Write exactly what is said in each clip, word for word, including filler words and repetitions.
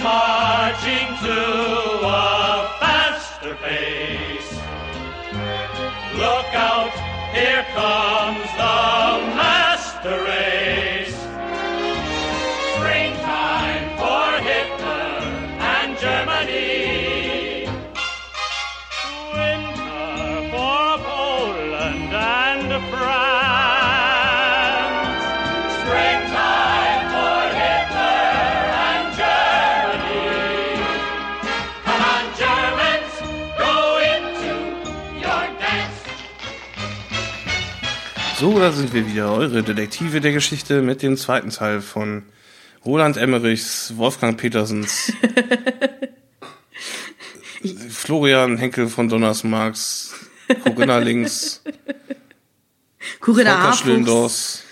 marching to a faster pace. Look out, here comes the master race. Springtime for Hitler and Germany. Winter for Poland and France. Springtime for Hitler and Germany. Come on, Germans, go into your dance. So, da sind wir wieder, eure Detektive der Geschichte mit dem zweiten Teil von Roland Emmerichs, Wolfgang Petersens, Florian Henkel von Donnersmarks, Corinna Links, Corinna Volker Harfuchs. Schlöndorffs,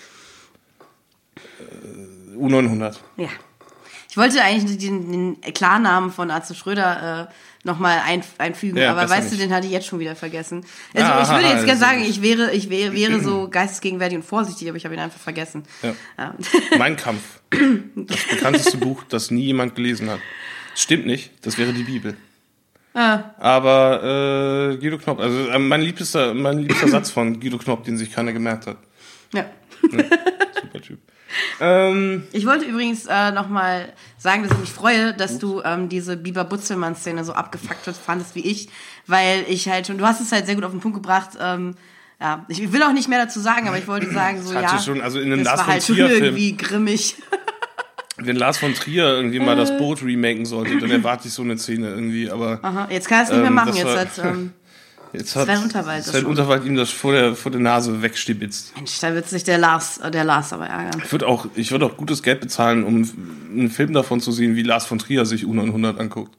äh, U neunhundert. Ja. Ich wollte eigentlich den, den Klarnamen von Atze Schröder äh, nochmal ein, einfügen, Ja, aber besser weißt du, nicht. den hatte ich jetzt schon wieder vergessen. Also Ah, ich würde aha, jetzt gerne also- sagen, ich wäre, ich wäre, wäre so geistesgegenwärtig und vorsichtig, aber ich habe ihn einfach vergessen. Ja. Ja. Mein Kampf, das bekannteste Buch, das nie jemand gelesen hat. Stimmt nicht, das wäre die Bibel. Ah. Aber äh, Guido Knopp, also äh, mein liebster, mein liebster Satz von Guido Knopp, den sich keiner gemerkt hat. Ja. Ne? Super Typ. Ähm, Ich wollte übrigens äh, nochmal sagen, dass ich mich freue, dass du ähm, diese Bieber-Butzelmann-Szene so abgefuckt fandest wie ich, weil ich halt schon, du hast es halt sehr gut auf den Punkt gebracht, ähm, ja, ich will auch nicht mehr dazu sagen, aber ich wollte sagen, so hatte ja, schon, also in einem das Lars war von halt schon Trier-Film. irgendwie grimmig. Wenn Lars von Trier irgendwie mal das Boot remaken sollte, dann erwarte ich so eine Szene irgendwie, aber Aha, jetzt kann er es nicht mehr Ähm, machen, das jetzt war- hat, ähm, jetzt hat Sven Unterwald das Sven schon. Unterwald ihm das vor der, vor der Nase wegstibitzt. Mensch, da wird sich der Lars, äh, der Lars aber ärgern. Ich würde auch, ich würde auch gutes Geld bezahlen, um einen Film davon zu sehen, wie Lars von Trier sich U neunhundert anguckt.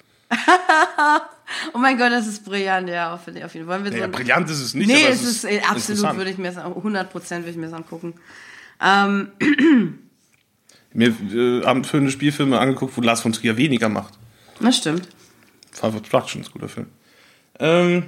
Oh mein Gott, das ist brillant, ja, auf, auf jeden Fall. Wollen wir so Ja, ein- brillant ist es nicht, Nee, aber es ist äh, absolut, interessant. würde ich mir das, hundert Prozent würde ich mir das angucken. Ähm, Mir äh, abendfüllende Spielfilme angeguckt, wo Lars von Trier weniger macht. das stimmt. Five Obstructions, guter Film. Ähm,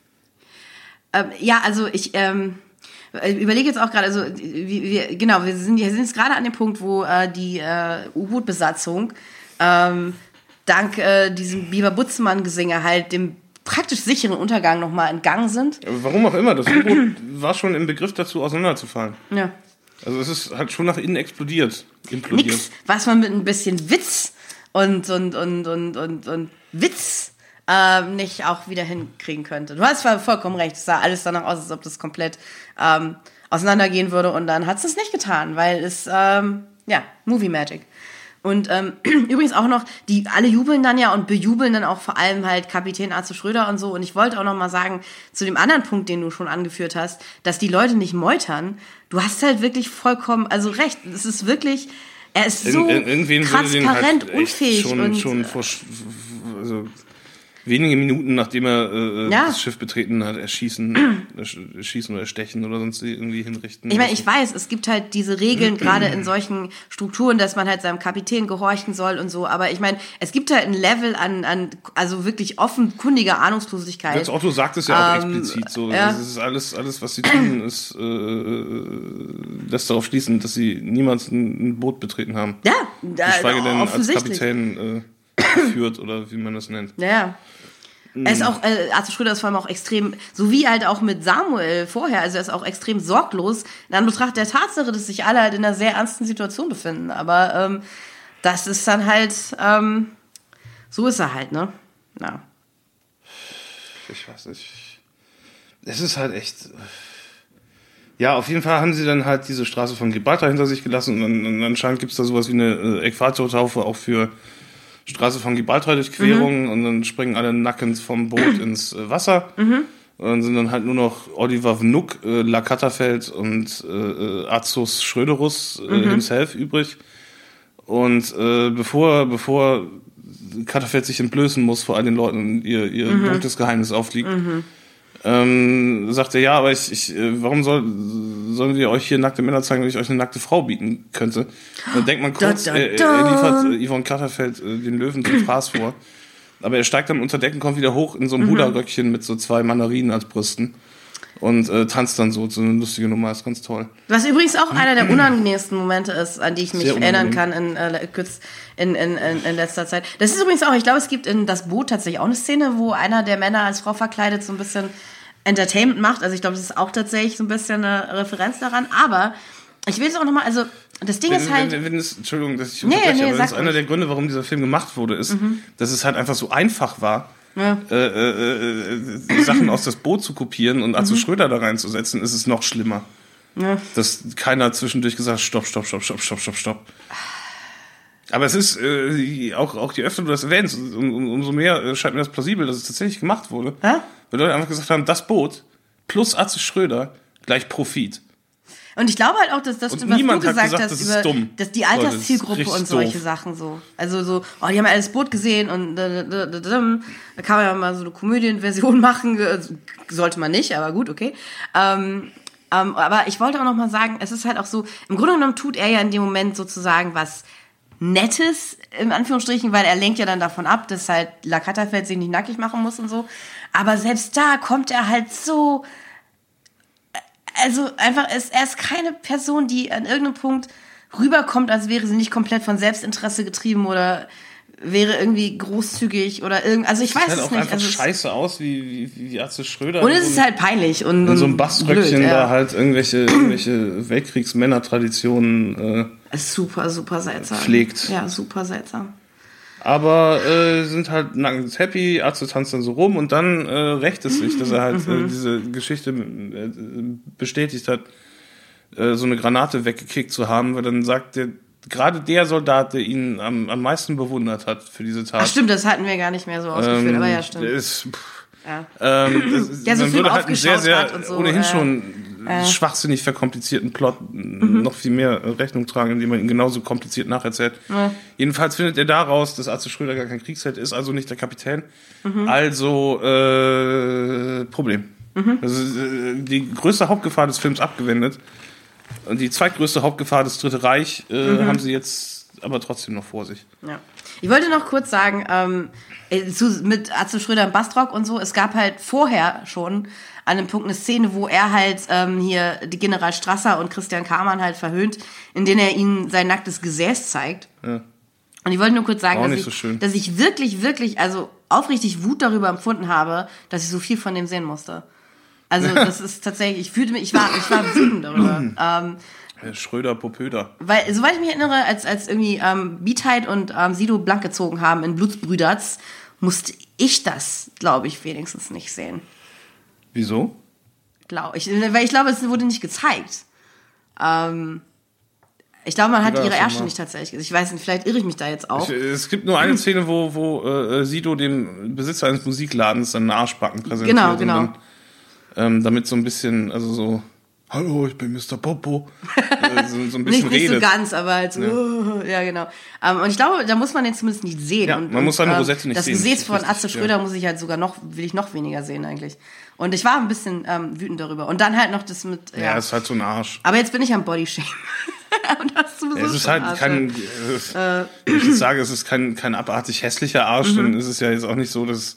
Ähm, ja, also ich ähm, überlege jetzt auch gerade, also wir, wir, genau, wir sind, wir sind jetzt gerade an dem Punkt, wo äh, die äh, U-Boot-Besatzung ähm, dank äh, diesem Biber-Butzmann-Gesinge halt dem praktisch sicheren Untergang nochmal entgangen sind. warum auch immer, das U-Boot war schon im Begriff dazu, auseinanderzufallen. Ja. Also es ist halt schon nach innen explodiert, implodiert. Nix, was man mit ein bisschen Witz und, und, und, und, und, und Witz ähm, nicht auch wieder hinkriegen könnte. Du hast zwar vollkommen recht, es sah alles danach aus, als ob das komplett ähm, auseinandergehen würde und dann hat es das nicht getan, weil es, ähm, ja, Movie Magic. Und ähm, übrigens auch noch, die alle jubeln dann ja und bejubeln dann auch vor allem halt Kapitän Atze Schröder und so. Und ich wollte auch noch mal sagen, zu dem anderen Punkt, den du schon angeführt hast, dass die Leute nicht meutern. Du hast halt wirklich vollkommen, also recht. Es ist wirklich, er ist so Ir- irgendwen würde den transparent, halt echt unfähig schon, und schon vor, sch- also wenige Minuten nachdem er äh, Ja. das Schiff betreten hat, erschießen, erschießen oder erstechen oder sonst irgendwie hinrichten. ich meine, ich weiß, es gibt halt diese Regeln, gerade in solchen Strukturen, dass man halt seinem Kapitän gehorchen soll und so. Aber ich meine, es gibt halt ein Level an, an also wirklich offenkundiger Ahnungslosigkeit. Als Otto sagt es ja auch Ähm, explizit so. ja. Das ist alles, alles, was sie tun, ist, äh, lässt darauf schließen, dass sie niemals ein, ein Boot betreten haben. Ja, da, Geschweige denn als offensichtlich. Kapitän äh, geführt oder wie man das nennt. Ja, ja. Er ist auch, äh, Arthur Schröder ist vor allem auch extrem, so wie halt auch mit Samuel vorher, also er ist auch extrem sorglos in Anbetracht der Tatsache, dass sich alle halt in einer sehr ernsten Situation befinden. Aber ähm, das ist dann halt, ähm, so ist er halt, ne? Ja. Ich weiß nicht. Es ist halt echt. Ja, auf jeden Fall haben sie dann halt diese Straße von Gibraltar hinter sich gelassen und, dann, und anscheinend gibt es da sowas wie eine äh, Äquatortaufe auch für Straße von Gibraltar Durchquerung, mhm. und dann springen alle nackend vom Boot ins äh, Wasser. Mhm. Und dann sind dann halt nur noch Oliver Vnuk, äh, La Katterfeld und äh, Azos Schröderus äh, mhm. himself übrig. Und äh, bevor, bevor Katterfeld sich entblößen muss vor all den Leuten und ihr, ihr mhm. dunkles Geheimnis aufliegt, mhm. ähm, sagt er, ja, aber ich, ich warum soll, sollen wir euch hier nackte Männer zeigen, wenn ich euch eine nackte Frau bieten könnte? Dann denkt man kurz, da, da, er, da. er liefert äh, Yvonne Katterfeld äh, den Löwen zum Fraß vor. Aber er steigt dann unter Deck und kommt wieder hoch in so einem mhm. Huda-Röckchen mit so zwei Mandarinen als Brüsten. Und äh, tanzt dann so, so eine lustige Nummer, ist ganz toll. Was übrigens auch einer der unangenehmsten Momente ist, an die ich mich Sehr erinnern unangenehm. kann in, äh, kurz in, in, in, in letzter Zeit. Das ist übrigens auch, ich glaube, es gibt in Das Boot tatsächlich auch eine Szene, wo einer der Männer als Frau verkleidet so ein bisschen Entertainment macht. Also ich glaube, das ist auch tatsächlich so ein bisschen eine Referenz daran. Aber ich will es auch nochmal, also das Ding Wenn, ist halt... wenn, wenn es, Entschuldigung, dass ich Nee, unterbreche, nee, aber sag das ist einer ruhig. der Gründe, warum dieser Film gemacht wurde, ist, dass es halt einfach so einfach war, Ja. äh, äh, äh, Sachen aus Das Boot zu kopieren und Atze Schröder da reinzusetzen, ist es noch schlimmer. Ja. Dass keiner zwischendurch gesagt hat, stopp, stopp, stopp, stopp, stopp, stopp, stopp. Aber es ist, äh, auch, auch je öfter du das erwähnst, um, um, umso mehr äh, scheint mir das plausibel, dass es tatsächlich gemacht wurde. Ja? Weil Leute einfach gesagt haben, Das Boot plus Atze Schröder gleich Profit. Und ich glaube halt auch, dass das Und stimmt, was du niemand hat gesagt gesagt, hast das ist über dumm. dass die Leute, das ist Alterszielgruppe richtig und solche doof. Sachen so. Also so, oh, die haben ja alles Boot gesehen und da, da, da, da, da kann man ja mal so eine Komödienversion machen. Also, sollte man nicht, aber gut, okay. Ähm, ähm, aber ich wollte auch noch mal sagen, es ist halt auch so, im Grunde genommen tut er ja in dem Moment sozusagen was Nettes, in Anführungsstrichen, weil er lenkt ja dann davon ab, dass halt La Catterfeld sich nicht nackig machen muss und so. Aber selbst da kommt er halt so... Also einfach, es, er ist keine Person, die an irgendeinem Punkt rüberkommt, als wäre sie nicht komplett von Selbstinteresse getrieben oder wäre irgendwie großzügig oder irgend. Also ich weiß Sieht halt es auch nicht. einfach Also es, scheiße aus, wie, wie, wie Atze Schröder. und in es so ist einem- halt peinlich und, in so einem und Baströckchen blöd, ja. da halt irgendwelche, irgendwelche Weltkriegsmännertraditionen äh, Ist super, super seltsam. pflegt. Ja, super seltsam. Aber äh, sind halt nackt happy, Atze tanzt dann so rum und dann äh, rächt es sich, dass er halt Mhm. äh, diese Geschichte äh, bestätigt hat, äh, so eine Granate weggekickt zu haben, weil dann sagt der, gerade der Soldat, der ihn am, am meisten bewundert hat für diese Tat. Ach stimmt, das hatten wir gar nicht mehr so ausgeführt, ähm, aber ja, stimmt. der Ist, pff, Ja. ähm, das, Der so man Film würde halt einen sehr, aufgeschaut sehr hat und so, ohnehin äh, schon äh. schwachsinnig verkomplizierten Plot Mhm. noch viel mehr äh, Rechnung tragen, indem man ihn genauso kompliziert nacherzählt. Ja. Jedenfalls findet er daraus, dass Atze Schröder gar kein Kriegsheld ist, also nicht der Kapitän. Mhm. Also äh, Problem. Also, äh, die größte Hauptgefahr des Films abgewendet. Und die zweitgrößte Hauptgefahr, das Dritte Reich, äh, Mhm. haben sie jetzt aber trotzdem noch vor sich. Ja. Ich wollte noch kurz sagen, ähm, äh, zu, mit Atze Schröder im Bastrock und so, es gab halt vorher schon an einem Punkt eine Szene, wo er halt ähm, hier die General Strasser und Christian Kamann halt verhöhnt, in denen er ihnen sein nacktes Gesäß zeigt. Ja. Und ich wollte nur kurz sagen, Auch dass nicht ich, so schön. dass ich wirklich, wirklich, also aufrichtig Wut darüber empfunden habe, dass ich so viel von dem sehen musste. Also das ist tatsächlich, ich fühlte mich, ich war, ich war wütend darüber. ähm, Äh, Schröder, Popöder. weil, soweit ich mich erinnere, als, als irgendwie ähm, Beatheit und ähm, Sido blank gezogen haben in Blutsbrüderz, musste ich das, glaube ich, wenigstens nicht sehen. Wieso? Glaube ich. Weil ich glaube, es wurde nicht gezeigt. Ähm, ich glaube, man hat Ja, ihre schon Ärsche mal. nicht tatsächlich. Ich weiß nicht, vielleicht irre ich mich da jetzt auch. Ich, es gibt nur eine Szene, wo, wo äh, Sido dem Besitzer eines Musikladens seinen Arschbacken präsentiert. Genau, und genau. Dann, ähm, damit so ein bisschen, also so, hallo, ich bin Mister Popo. äh, so, so ein bisschen Nicht, nicht so redet. ganz, aber halt so, ja, ja genau. Ähm, und ich glaube, da muss man den zumindest nicht sehen. Ja, und, man muss seine ähm, Rosette nicht das sehen, Das das Gesäß ist von richtig, Atze Schröder ja. muss ich halt sogar noch, will ich noch weniger sehen eigentlich. Und ich war ein bisschen ähm, wütend darüber. Und dann halt noch das mit, ja. Ja, ist halt so ein Arsch. Aber jetzt bin ich am Bodyshamen. Und das ist sowieso Es ist schon halt Arsch, kein, ja. äh, es- wenn ich jetzt sage, es ist kein, kein abartig hässlicher Arsch, Mhm. dann ist es ja jetzt auch nicht so, dass,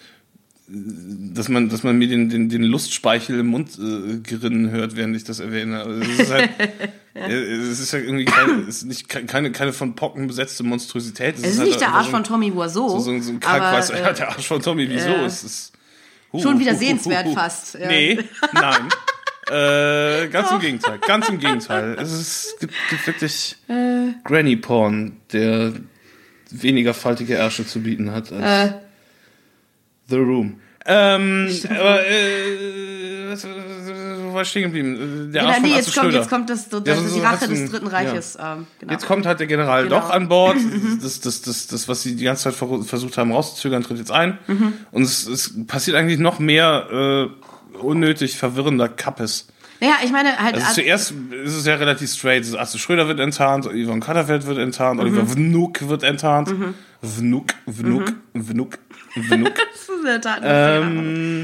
dass man, dass man mir den, den, den Lustspeichel im Mund äh, gerinnen hört, während ich das erwähne. Also es ist halt, äh, es ist ja irgendwie keine, es ist nicht, ke- keine, keine von Pocken besetzte Monstrosität. Es ist halt nicht der einfach Arsch so von ein- Tommy Wiseau. So, so, so ein aber, Kalkweiß, äh, ja, der Arsch von Tommy, wieso? äh, es ist, hu, schon wieder hu, hu, sehenswert hu, hu. fast, ja. Nee, nein. Äh, ganz im Gegenteil, ganz im Gegenteil. Es, ist, es gibt, gibt wirklich Äh. Granny Porn, der weniger faltige Ärsche zu bieten hat als Äh. The Room. Ähm, aber, äh, was, wo war ich stehen geblieben? Der Ja, Arsch von nee, Atze jetzt kommt, Schröder. jetzt kommt das, das, Ja, das so- ist die so Rache hat's des ein- Dritten ja. Reiches. Ähm, genau. Jetzt kommt halt der General Genau. doch an Bord. Das, das, das, das, was sie die ganze Zeit ver- versucht haben rauszuzögern, tritt jetzt ein. Mhm. Und es, es passiert eigentlich noch mehr äh, unnötig verwirrender Kappes. Ja, ich meine halt. Also zuerst ist es ja relativ straight. Atze Schröder wird enttarnt, Yvonne Katterfeld wird enttarnt, Mhm. Oliver Vnuk wird enttarnt. Vnuk, Vnuk, Mhm. Vnuk, Vnuk. das ist in der Tat ein ähm,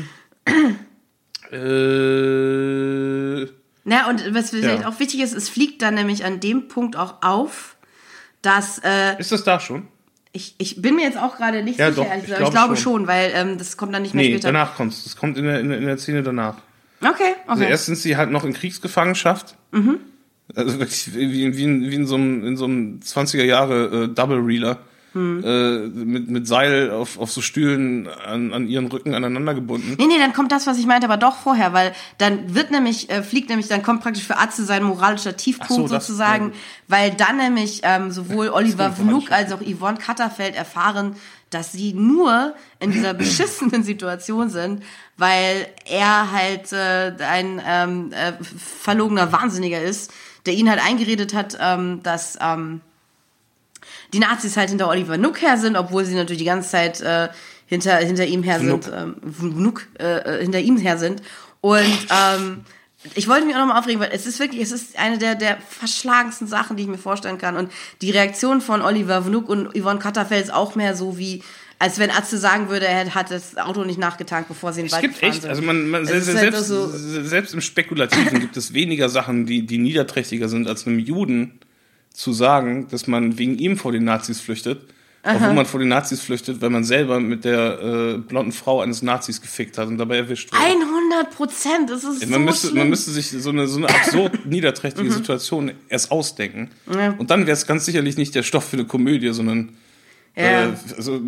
äh, Na, und was vielleicht Ja. auch wichtig ist, es fliegt dann nämlich an dem Punkt auch auf, dass äh, ist das da schon? ich, ich bin mir jetzt auch gerade nicht Ja, sicher, doch, ehrlich ich gesagt, aber ich glaube glaube schon, weil ähm, das kommt dann nicht mehr Nee, später. danach kommt's. Das kommt in der, in, der- in der Szene danach. Okay, okay. Also erst sind sie halt noch in Kriegsgefangenschaft. Mhm. Also wirklich wie, wie, in, wie in so einem, in so einem zwanziger Jahre äh, Double Reeler. Hm. Äh, mit, mit Seil auf, auf so Stühlen an, an ihren Rücken aneinander gebunden. Nee, nee, dann kommt das, was ich meinte, aber doch vorher, weil dann wird nämlich, äh, fliegt nämlich, dann kommt praktisch für Atze sein moralischer Tiefpunkt so, das, sozusagen, ja. weil dann nämlich ähm, sowohl Oliver kommt Vnuk als auch Yvonne Katterfeld erfahren, dass sie nur in dieser beschissenen Situation sind, weil er halt äh, ein ähm, äh, verlogener Wahnsinniger ist, der ihnen halt eingeredet hat, ähm, dass ähm, die Nazis halt hinter Oliver Vnuk her sind, obwohl sie natürlich die ganze Zeit äh, hinter hinter ihm her Vnuk. sind, ähm, Vnuk äh, hinter ihm her sind. Und ähm, ich wollte mich auch nochmal aufregen, weil es ist wirklich, es ist eine der der verschlagensten Sachen, die ich mir vorstellen kann. Und die Reaktion von Oliver Vnuk und Yvonne Katterfeld ist auch mehr so wie, als wenn Atze sagen würde, er hat das Auto nicht nachgetankt, bevor sie in den Wald Es gibt gefahren echt, sind. also man, man Es selbst, ist halt selbst, so- selbst im Spekulativen gibt es weniger Sachen, die, die niederträchtiger sind, als einem Juden zu sagen, dass man wegen ihm vor den Nazis flüchtet, obwohl man vor den Nazis flüchtet, weil man selber mit der äh, blonden Frau eines Nazis gefickt hat und dabei erwischt wurde. hundert Prozent, das ist Man so müsste, schlimm. man müsste sich so eine, so eine absurd niederträchtige Situation erst ausdenken. Und dann wäre es ganz sicherlich nicht der Stoff für eine Komödie, sondern Ja. äh, also,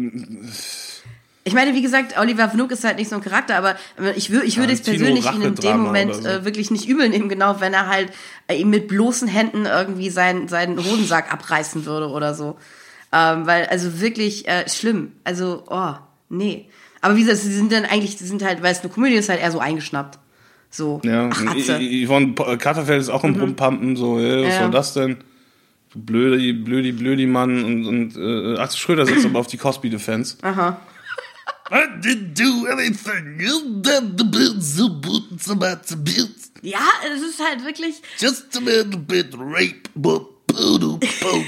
Ich meine, wie gesagt, Oliver Vnuk ist halt nicht so ein Charakter, aber ich, wür, ich würde es Tino persönlich ihn in dem Rachedrama Moment oder so. äh, wirklich nicht übel nehmen, genau, wenn er halt äh, ihm mit bloßen Händen irgendwie seinen, seinen Hodensack abreißen würde oder so. Ähm, weil, also wirklich äh, schlimm. Also, oh, nee. Aber wie gesagt, sie sind dann eigentlich, sie sind halt, weil es eine Komödie ist, halt eher so eingeschnappt. So, ja, ach, Atze. I- I- Yvonne Katterfeld ist auch im Rumpampen, so, hey, was Ja. soll das denn? Du blödi, blödi, blödi Mann. Und, und äh, Atze Schröder setzt aber auf die Cosby-Defense. Aha. I didn't do anything. You did the bits, the bits, the bits, the bits. Ja, es ist halt wirklich, Just a little bit rape, but poo poo.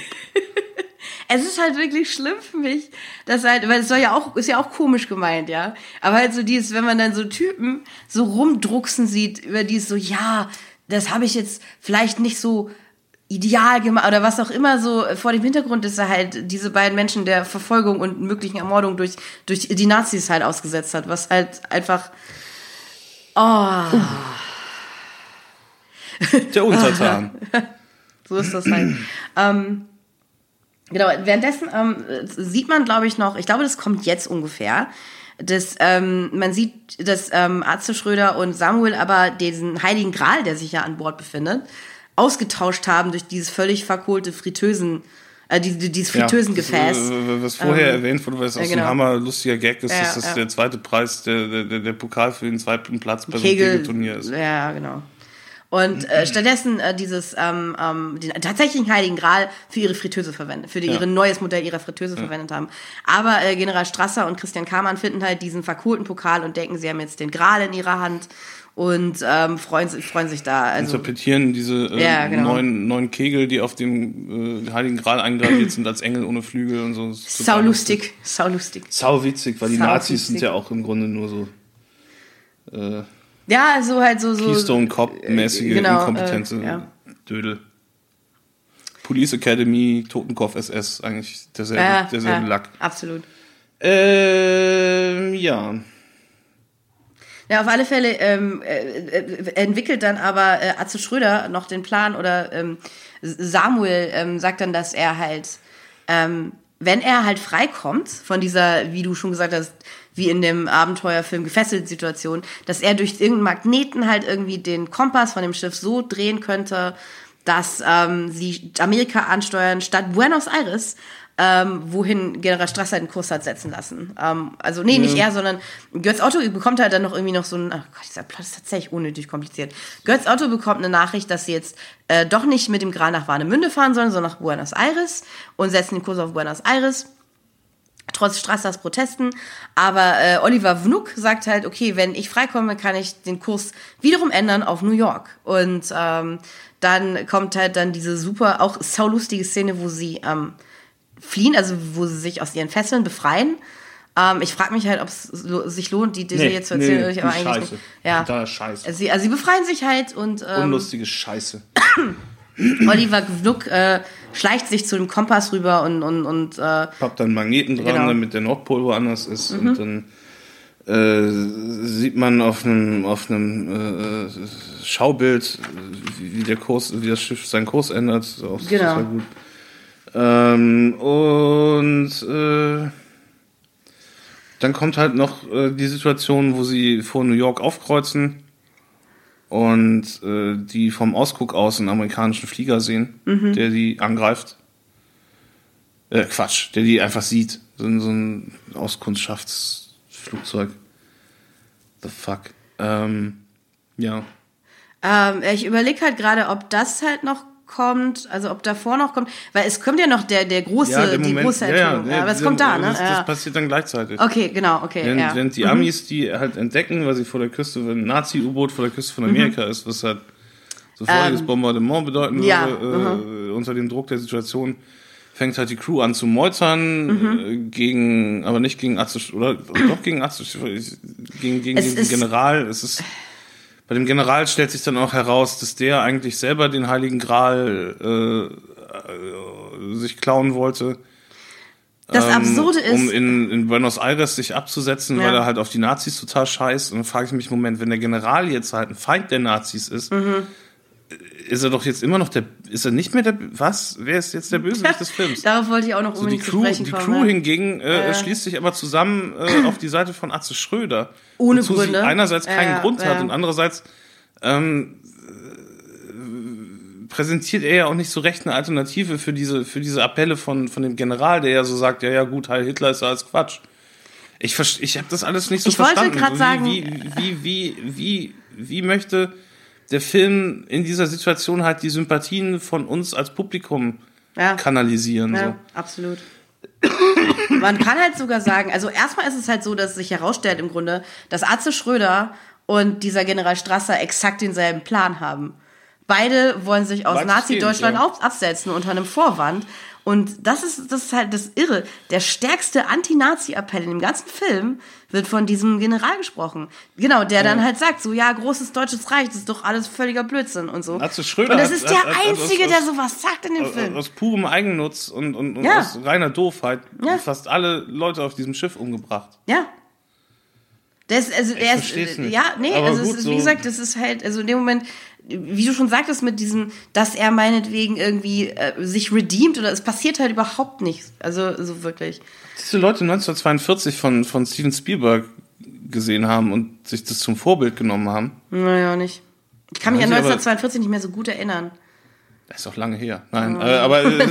es ist halt wirklich schlimm für mich, dass halt, weil es soll ja auch, ist ja auch komisch gemeint, ja. Aber halt so dieses, wenn man dann so Typen so rumdrucksen sieht, über die es so, ja, das habe ich jetzt vielleicht nicht so ideal gemacht oder was auch immer so vor dem Hintergrund ist, er halt diese beiden Menschen der Verfolgung und möglichen Ermordung durch, durch die Nazis halt ausgesetzt hat, was halt einfach, oh, Der Untertan. so ist das halt. ähm, Genau, währenddessen ähm, sieht man, glaube ich, noch, ich glaube, das kommt jetzt ungefähr, dass ähm, man sieht, dass ähm, Atze Schröder und Samuel aber diesen Heiligen Gral, der sich ja an Bord befindet, ausgetauscht haben durch dieses völlig verkohlte Fritösen, äh, die, die, dieses Fritösengefäß. Ja, das, äh, was vorher Ähm, erwähnt wurde, weil es auch ja, so ein genau. hammerlustiger Gag ist, Ja, dass das ja. der zweite Preis, der, der, der Pokal für den zweiten Platz bei so einem Kegel, Kegelturnier ist. ja, genau. Und äh, stattdessen äh, dieses ähm, ähm, den tatsächlichen Heiligen Gral für ihre Fritteuse verwendet, für die, Ja. ihr neues Modell ihrer Fritteuse ja. verwendet haben. Aber äh, General Strasser und Christian Kamann finden halt diesen verkohlten Pokal und denken, sie haben jetzt den Gral in ihrer Hand und ähm, freuen, sich- freuen sich da. Also, Interpretieren diese äh, Ja, genau. neuen, neuen Kegel, die auf dem äh, Heiligen Gral eingraviert sind, als Engel ohne Flügel und so. Das ist total sau lustig, sau lustig. Sau witzig, weil die Sau Nazis sind witzig. ja auch im Grunde nur so äh, Ja, so halt so... so Keystone Cop-mäßige, äh, genau, inkompetente äh, ja. Dödel. Police Academy, Totenkopf S S, eigentlich derselbe, Ja, derselbe ja, Lack. absolut. Ähm, ja. Ja, auf alle Fälle ähm, äh, äh, entwickelt dann aber äh, Atze Schröder noch den Plan oder ähm, Samuel ähm, sagt dann, dass er halt, ähm, wenn er halt freikommt von dieser, wie du schon gesagt hast, wie in dem Abenteuerfilm gefesselt Situation, dass er durch irgendeinen Magneten halt irgendwie den Kompass von dem Schiff so drehen könnte, dass ähm, sie Amerika ansteuern statt Buenos Aires, ähm, wohin General Strasser den Kurs hat setzen lassen. Ähm, also, nee, nicht er, sondern Götz Otto bekommt halt dann noch irgendwie noch so ein, ach Gott, dieser Plot ist tatsächlich unnötig kompliziert. Götz Otto bekommt eine Nachricht, dass sie jetzt äh, doch nicht mit dem Gral nach Warnemünde fahren sollen, sondern nach Buenos Aires und setzen den Kurs auf Buenos Aires. Trotz Strassers Protesten. Aber äh, Oliver Vnuk sagt halt, okay, wenn ich freikomme, kann ich den Kurs wiederum ändern auf New York. Und ähm, dann kommt halt dann diese super, auch saulustige Szene, wo sie ähm, fliehen, also wo sie sich aus ihren Fesseln befreien. Ähm, ich frage mich halt, ob es lo- sich lohnt, die Serie jetzt zu erzählen. nee, aber die eigentlich Scheiße. nicht. Ja. Totaler Scheiße. Also sie, also sie befreien sich halt und ähm, Unlustige Scheiße. Oliver Vnuk äh, schleicht sich zu dem Kompass rüber und, und, und äh, Pappt dann Magneten dran, Genau. damit der Nordpol woanders ist. Und dann äh, sieht man auf einem auf einem äh, Schaubild, wie der Kurs, wie das Schiff seinen Kurs ändert. Auch Genau. total gut. Ähm, und äh, dann kommt halt noch äh, die Situation, wo sie vor New York aufkreuzen und äh, die vom Ausguck aus einen amerikanischen Flieger sehen, mhm. der die angreift. Äh, Quatsch, der die einfach sieht. So, ein- so ein Auskundschaftsflugzeug. The fuck. Ähm, ja. Ähm, ich überlege halt gerade, ob das halt noch kommt, also ob davor noch kommt, weil es kommt ja noch der, der große, Ja, der die Moment- große ja, ja, Enthüllung. ja, aber es die- kommt da, ne? Das, das Ja. passiert dann gleichzeitig. Okay, genau, okay. Während, ja. während die Amis die halt entdecken, weil sie vor der Küste, wenn ein Nazi-U-Boot vor der Küste von Amerika ist, was halt sofortiges Ähm, Bombardement bedeuten ja, würde, äh, unter dem Druck der Situation, fängt halt die Crew an zu meutern, Mhm. äh, gegen, aber nicht gegen Atze, oder doch gegen Atze, gegen, gegen Es den ist- General. Es ist, bei dem General stellt sich dann auch heraus, dass der eigentlich selber den Heiligen Gral äh, äh, sich klauen wollte. Das ähm, Absurde ist, Um in, in Buenos Aires sich abzusetzen, Ja. weil er halt auf die Nazis total scheißt. Und dann frage ich mich, Moment, wenn der General jetzt halt ein Feind der Nazis ist, Mhm. ist er doch jetzt immer noch der, ist er nicht mehr der, was? Wer ist jetzt der Bösewicht des Films? darauf wollte ich auch noch So, die unbedingt zu Crew, sprechen die kommen. Crew ja. hingegen äh, Ja. schließt sich aber zusammen äh, auf die Seite von Atze Schröder. Ohne wozu Gründe. sie einerseits Ja, keinen ja, Grund hat ja. und andererseits ähm, äh, präsentiert er ja auch nicht so recht eine Alternative für diese, für diese Appelle von, von dem General, der ja so sagt, ja, ja gut, Heil Hitler ist ja alles Quatsch. Ich, verst- ich habe das alles nicht so Ich wollte verstanden. grad So, sagen- wie, wie, wie, wie, wie, wie möchte der Film in dieser Situation halt die Sympathien von uns als Publikum Ja. kanalisieren? Ja, So. absolut. Man kann halt sogar sagen, also erstmal ist es halt so, dass sich herausstellt im Grunde, dass Atze Schröder und dieser General Strasser exakt denselben Plan haben. Beide wollen sich aus Weitestgehend, Nazi-Deutschland ja. auf- absetzen unter einem Vorwand. Und das ist, das ist halt das Irre. Der stärkste Anti-Nazi-Appell in dem ganzen Film wird von diesem General gesprochen. Genau, der dann halt sagt, so, ja, großes deutsches Reich, das ist doch alles völliger Blödsinn und so. Atze Schröder Und das hat- ist der hat- hat- Einzige, aus- der aus- sowas sagt in dem Film. Aus purem Eigennutz und, und, und Ja. aus reiner Doofheit Ja. fast alle Leute auf diesem Schiff umgebracht. Ja. Der ist, also, der ist, versteh's nicht. ja, nee, Aber also, gut, es ist, so- wie gesagt, das ist halt, also in dem Moment, wie du schon sagtest, mit diesem, dass er meinetwegen irgendwie äh, sich redeemt oder es passiert halt überhaupt nichts. Also, so wirklich. Diese Leute neunzehnhundertzweiundvierzig von, von Steven Spielberg gesehen haben und sich das zum Vorbild genommen haben. Naja, nicht. Ich kann mich Haben an sie aber- neunzehnhundertzweiundvierzig nicht mehr so gut erinnern. Das ist auch lange her. Nein, äh, aber äh,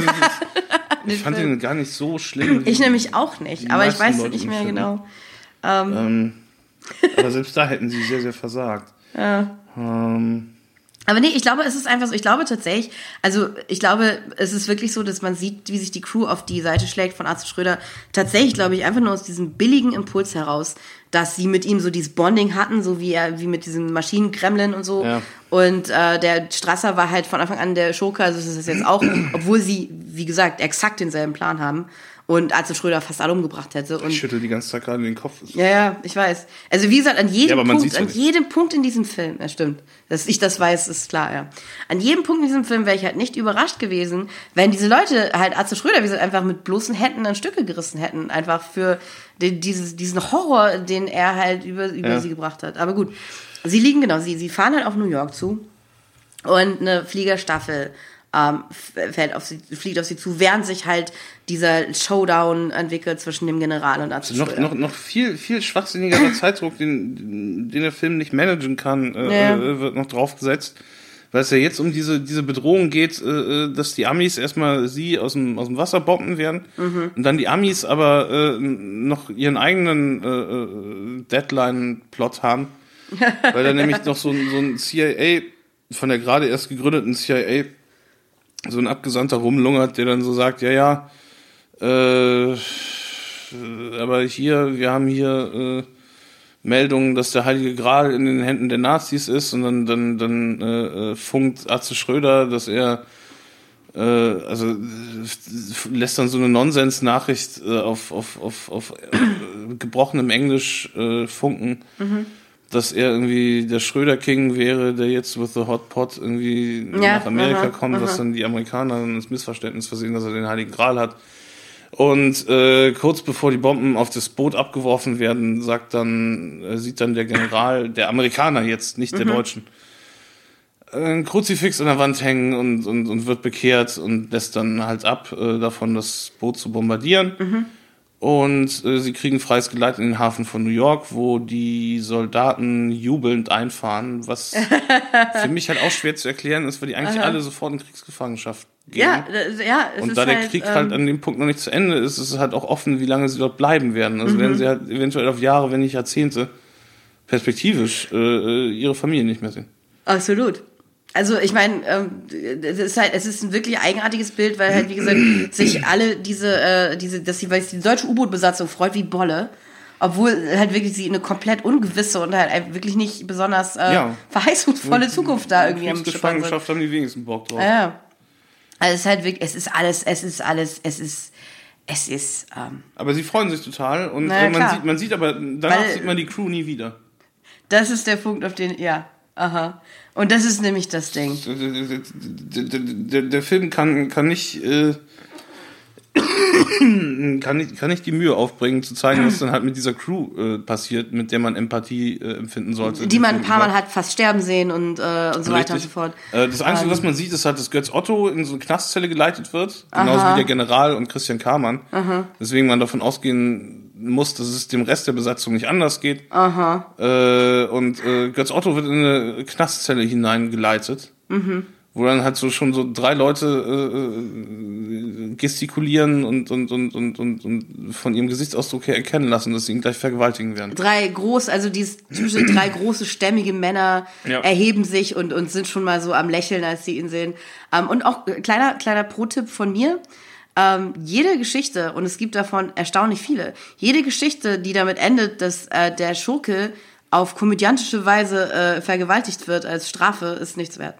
ich fand Film. ihn gar nicht so schlimm. Ich nämlich auch nicht, Die aber ich meisten weiß Leute nicht im mehr Film. genau. Ähm, aber selbst da hätten sie sehr, sehr versagt. Ja. Ähm, Aber nee, ich glaube, es ist einfach so, ich glaube tatsächlich, also ich glaube, es ist wirklich so, dass man sieht, wie sich die Crew auf die Seite schlägt von Atze Schröder. Tatsächlich, glaube ich, einfach nur aus diesem billigen Impuls heraus, dass sie mit ihm so dieses Bonding hatten, so wie er, wie mit diesem Maschinenkremlin und so. Ja. Und äh, der Strasser war halt von Anfang an der Schurke, also das ist jetzt auch, obwohl sie, wie gesagt, exakt denselben Plan haben und Atze Schröder fast alle umgebracht hätte. Und ich schüttel die ganze Zeit gerade den Kopf. ja, ja, ich weiß. Also wie gesagt, an jedem Ja, aber man Punkt, sieht's ja an nicht. jedem Punkt in diesem Film, ja stimmt, dass ich das weiß, ist klar, ja. An jedem Punkt in diesem Film wäre ich halt nicht überrascht gewesen, wenn diese Leute halt Atze Schröder, wie gesagt, einfach mit bloßen Händen an Stücke gerissen hätten, einfach für den, dieses, diesen Horror, den er halt über, über Ja. sie gebracht hat. Aber gut, sie liegen, genau, sie, sie fahren halt auf New York zu und eine Fliegerstaffel ähm, f- fällt auf sie, fliegt auf sie zu, während sich halt dieser Showdown entwickelt zwischen dem General und Atze Noch, Schröder. noch, noch viel, viel schwachsinnigerer Zeitdruck, den, den der Film nicht managen kann, äh, Ja. äh, wird noch draufgesetzt. Weil es ja jetzt um diese, diese Bedrohung geht, äh, dass die Amis erstmal sie aus dem, aus dem Wasser bomben werden Mhm. und dann die Amis aber äh, noch ihren eigenen äh, äh, Deadline-Plot haben. Weil da nämlich noch so, ein- so ein C I A, von der gerade erst gegründeten C I A, so ein Abgesandter rumlungert, der dann so sagt, ja, ja, äh, aber hier, wir haben hier äh, Meldungen, dass der Heilige Gral in den Händen der Nazis ist und dann, dann, dann äh, funkt Atze Schröder, dass er äh, also äh, lässt dann so eine Nonsens-Nachricht äh, auf, auf, auf, auf äh, gebrochenem Englisch äh, funken, Mhm. dass er irgendwie der Schröder King wäre, der jetzt with the Hot Pot irgendwie Ja, nach Amerika aha, kommt, was aha. dann die Amerikaner ins Missverständnis versehen, dass er den Heiligen Gral hat. Und äh, kurz bevor die Bomben auf das Boot abgeworfen werden, sagt dann, äh, sieht dann der General, der Amerikaner jetzt, nicht der Mhm. Deutschen, ein Kruzifix an der Wand hängen und, und, und wird bekehrt und lässt dann halt ab, äh, davon das Boot zu bombardieren. Mhm. Und äh, sie kriegen freies Geleit in den Hafen von New York, wo die Soldaten jubelnd einfahren, was für mich halt auch schwer zu erklären ist, weil die eigentlich Aha. alle sofort in Kriegsgefangenschaft gehen. Ja, das, ja, es Und ist da der halt, Krieg ähm, halt an dem Punkt noch nicht zu Ende ist, ist es halt auch offen, wie lange sie dort bleiben werden. Also Mhm. werden sie halt eventuell auf Jahre, wenn nicht Jahrzehnte, perspektivisch äh, ihre Familie nicht mehr sehen. Absolut. Also ich meine, ähm, es ist halt, es ist ein wirklich eigenartiges Bild, weil halt wie gesagt sich alle diese, äh, diese, dass sie, weil sich die deutsche U-Boot-Besatzung freut wie Bolle, obwohl halt wirklich sie eine komplett ungewisse und halt wirklich nicht besonders äh, Ja. verheißungsvolle Zukunft da irgendwie am Schippern sind. Kriegsgefangenschaft haben die wenigsten Bock drauf. Ja, ja. Also es ist halt wirklich, es ist alles, es ist alles, es ist, es ist, ähm, Aber sie freuen sich total und Na ja, äh, man klar. sieht, man sieht aber, danach Weil- sieht man die Crew nie wieder. das ist der Punkt, auf den, ja, aha. Und das ist nämlich das Ding. Der, der, der, der, der Film kann, kann nicht, äh, kann nicht, kann nicht die Mühe aufbringen, zu zeigen, was dann halt mit dieser Crew äh, passiert, mit der man Empathie äh, empfinden sollte. Die man ein paar Mal hat fast sterben sehen und, äh, und so weiter und so fort. Äh, das Einzige, Ähm, was man sieht, ist halt, dass Götz Otto in so eine Knastzelle geleitet wird, genauso Aha. wie der General und Christian Kamann. Deswegen man davon ausgehen muss, dass es dem Rest der Besatzung nicht anders geht. Aha. Äh, und äh, Götz Otto wird in eine Knastzelle hineingeleitet, Mhm. wo dann halt so schon so drei Leute äh, gestikulieren und, und, und, und, und, und von ihrem Gesichtsausdruck her erkennen lassen, dass sie ihn gleich vergewaltigen werden. Drei groß, also diese typische drei große stämmige Männer Ja. erheben sich und, und sind schon mal so am Lächeln, als sie ihn sehen. Ähm, und auch äh, kleiner kleiner Pro-Tipp von mir: ähm, Jede Geschichte, und es gibt davon erstaunlich viele, jede Geschichte, die damit endet, dass äh, der Schurke auf komödiantische Weise äh, vergewaltigt wird als Strafe, ist nichts wert.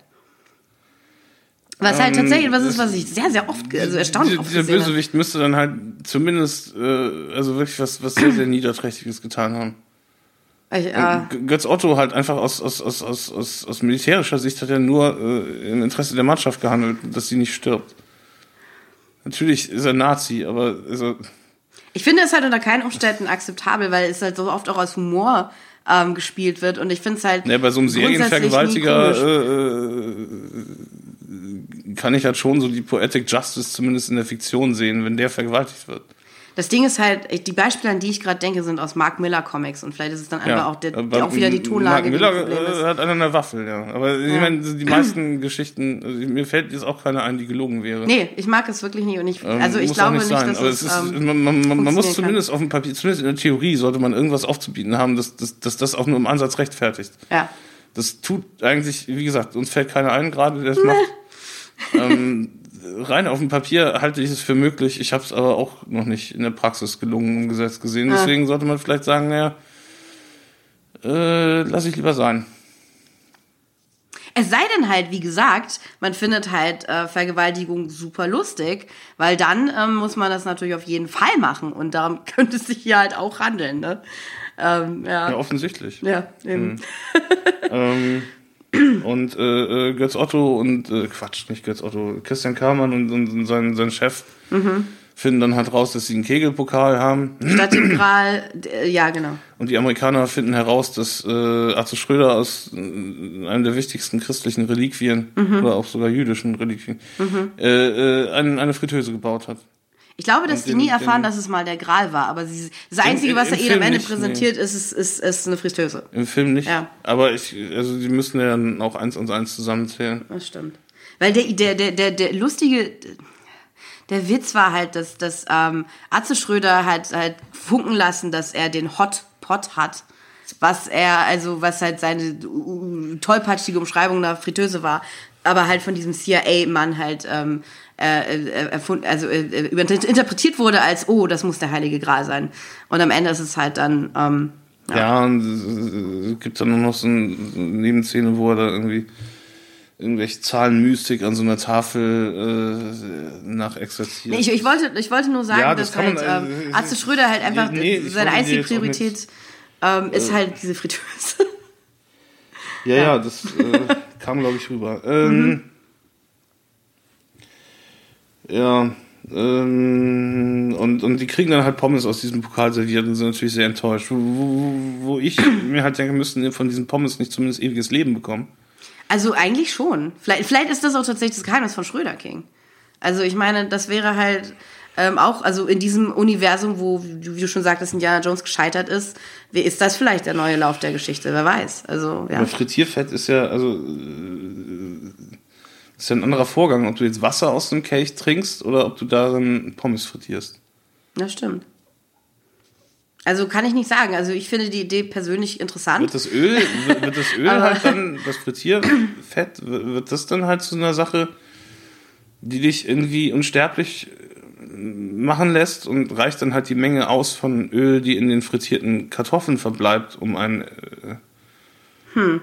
Was halt Ähm, tatsächlich was ist, das- was ich sehr, sehr oft, also erstaunlich Dieser, oft dieser gesehen habe. Bösewicht müsste dann halt zumindest, äh, also wirklich was, was sehr, sehr Niederträchtiges getan haben. Ich, äh, G- Götz Otto halt einfach aus, aus, aus, aus, aus, aus militärischer Sicht hat er nur äh, im Interesse der Mannschaft gehandelt, dass sie nicht stirbt. Natürlich ist er Nazi, aber also, Ich finde es halt unter keinen Umständen akzeptabel, weil es halt so oft auch aus Humor ähm, gespielt wird und ich finde es halt ne, bei so einem grundsätzlich Serienvergewaltiger nie komisch. äh, äh, kann ich halt schon so die Poetic Justice zumindest in der Fiktion sehen, wenn der vergewaltigt wird. Das Ding ist halt, ich- die Beispiele, an die ich gerade denke, sind aus Mark Miller Comics und vielleicht ist es dann einfach auch, der, aber auch wieder die Tonlage, Mark die Miller ein Problem äh, ist. hat einen an der Waffel, ja. Aber ich Ja. meine, die meisten Geschichten, also mir fällt jetzt auch keine ein, die gelogen wäre. Nee, ich mag es wirklich nicht und ich, Ähm, also ich muss auch glaube nicht, sein. dass Aber es, es ist, ähm, man, man, man, man muss funktionieren zumindest auf dem Papier, zumindest in der Theorie sollte man irgendwas aufzubieten haben, dass, dass, dass das auch nur im Ansatz rechtfertigt. ja. Das tut eigentlich, wie gesagt, uns fällt keiner ein gerade, der es macht. ähm, rein auf dem Papier halte ich es für möglich. Ich habe es aber auch noch nicht in der Praxis gelungen umgesetzt gesehen. Ah. Deswegen sollte man vielleicht sagen, naja, äh, lass ich lieber sein. Es sei denn halt, wie gesagt, man findet halt äh, Vergewaltigung super lustig, weil dann ähm, muss man das natürlich auf jeden Fall machen und darum könnte es sich hier halt auch handeln, ne? Ähm, ja. Ja, offensichtlich. Ja, eben. Ähm, und äh, äh, Götz Otto und, äh, Quatsch, nicht Götz Otto, Christian Kamann und, und, und sein, sein Chef finden dann halt raus, dass sie einen Kegelpokal haben. Statt dem Gral, äh, ja, genau. Und die Amerikaner finden heraus, dass äh, Arthur Schröder aus äh, einem der wichtigsten christlichen Reliquien oder auch sogar jüdischen Reliquien äh, äh, ein, eine Fritteuse gebaut hat. Ich glaube, dass Und die den- nie erfahren, den- dass es mal der Gral war, aber sie, das Einzige, im- was im er ihnen Film am Ende nicht, präsentiert, ist, ist, ist, ist eine Fritteuse. Im Film nicht. Ja. Aber ich, also die müssen ja dann auch eins und eins zusammenzählen. Das stimmt. Weil der, der, der, der, der lustige, der Witz war halt, dass, dass ähm, Atze Schröder halt, halt funken lassen, dass er den Hot Pot hat. Was er, also was halt seine uh, tollpatschige Umschreibung einer Fritteuse war, aber halt von diesem C I A-Mann halt ähm, äh, äh, erfunden, also äh, über- interpretiert wurde als, oh, das muss der Heilige Gral sein. Und am Ende ist es halt dann, ähm, Ja, ja und es gibt dann nur noch so eine, so eine Nebenszene, wo er da irgendwie irgendwelche Zahlenmystik an so einer Tafel äh, nachexerziert. nee, ich, ich, wollte, ich wollte nur sagen, Ja, das dass kann halt man, ähm, äh, Atze Schröder halt einfach, nee, ich seine wollte einzige dir jetzt auch Priorität ähm, ist halt diese Fritteuse. Ja, ja, das äh, kam, glaube ich, rüber. Ähm, ja, Ähm, und, und die kriegen dann halt Pommes aus diesem Pokal serviert und sind natürlich sehr enttäuscht. Wo, wo, wo ich mir halt denke, müssten von diesen Pommes nicht zumindest ewiges Leben bekommen. Also eigentlich schon. Vielleicht, vielleicht ist das auch tatsächlich das Geheimnis von Schröder King. Also ich meine, das wäre halt ähm, auch, also in diesem Universum, wo, wie du schon sagtest, Indiana Jones gescheitert ist, ist das vielleicht der neue Lauf der Geschichte, wer weiß. Also, ja. Aber Frittierfett ist ja, also äh, ist ja ein anderer Vorgang, ob du jetzt Wasser aus dem Kelch trinkst oder ob du darin Pommes frittierst. Das stimmt. Also kann ich nicht sagen. Also ich finde die Idee persönlich interessant. Wird das Öl, wird, wird das Öl halt dann, das Frittierfett, wird das dann halt zu einer Sache, die dich irgendwie unsterblich machen lässt und reicht dann halt die Menge aus von Öl, die in den frittierten Kartoffeln verbleibt, um ein... Äh hm.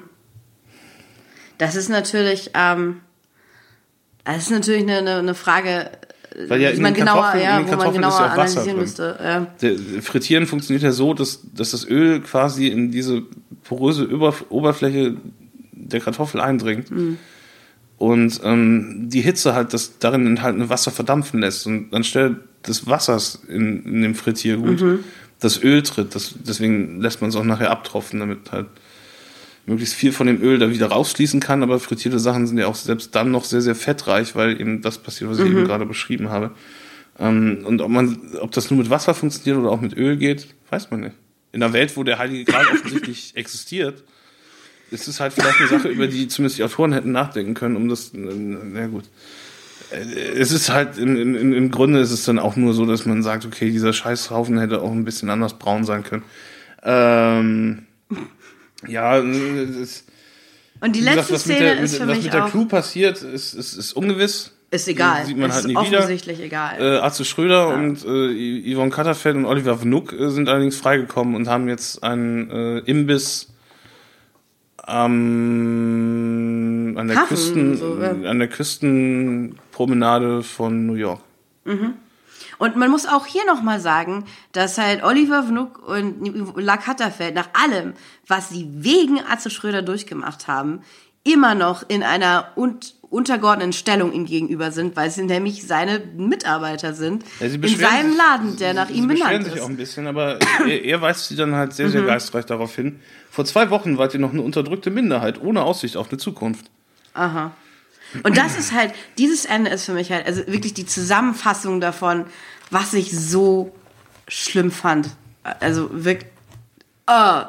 Das ist natürlich, ähm, das ist natürlich eine, eine, eine Frage... Weil ja in den Kartoffeln, ja, in den Kartoffeln ist ja auch Wasser drin. Müsste, ja. Der Frittieren funktioniert ja so, dass, dass das Öl quasi in diese poröse Oberf- Oberfläche der Kartoffel eindringt mhm. und ähm, die Hitze halt das darin enthaltene Wasser verdampfen lässt und anstelle des Wassers in, in dem Frittiergut mhm. das Öl tritt. Das, deswegen lässt man es auch nachher abtropfen, damit halt möglichst viel von dem Öl da wieder rausfließen kann, aber frittierte Sachen sind ja auch selbst dann noch sehr, sehr fettreich, weil eben das passiert, was ich mhm. eben gerade beschrieben habe. Ähm, und ob man, ob das nur mit Wasser funktioniert oder auch mit Öl geht, weiß man nicht. In einer Welt, wo der Heilige Gral offensichtlich existiert, ist es halt vielleicht eine Sache, über die zumindest die Autoren hätten nachdenken können, um das, na gut. Es ist halt, im, im, im Grunde ist es dann auch nur so, dass man sagt, okay, dieser Scheißhaufen hätte auch ein bisschen anders braun sein können. Ähm, Ja, das, und die letzte gesagt, Szene der, ist für was mich mit der auch... Crew passiert, ist, ist, ist ungewiss. Ist egal. Sieht man ist halt nie offensichtlich wieder. egal. Äh, Atze Schröder ja. und äh, Yvonne Katterfeld und Oliver Vnuk äh, sind allerdings freigekommen und haben jetzt einen äh, Imbiss ähm, an der Hafen, Küsten, so, ja. an der Küstenpromenade von New York. Mhm. Und man muss auch hier nochmal sagen, dass halt Oliver Vnuk und La Katterfeld nach allem, was sie wegen Atze Schröder durchgemacht haben, immer noch in einer un- untergeordneten Stellung ihm gegenüber sind, weil sie nämlich seine Mitarbeiter sind, Ja, in seinem sich, Laden, der nach sie, ihm sie benannt sich ist. auch ein bisschen, aber er, er weist sie dann halt sehr, sehr mhm. geistreich darauf hin. Vor zwei Wochen wart ihr noch eine unterdrückte Minderheit, ohne Aussicht auf eine Zukunft. Aha. Und das ist halt, dieses Ende ist für mich halt, also wirklich die Zusammenfassung davon, was ich so schlimm fand. Also wirklich, oh.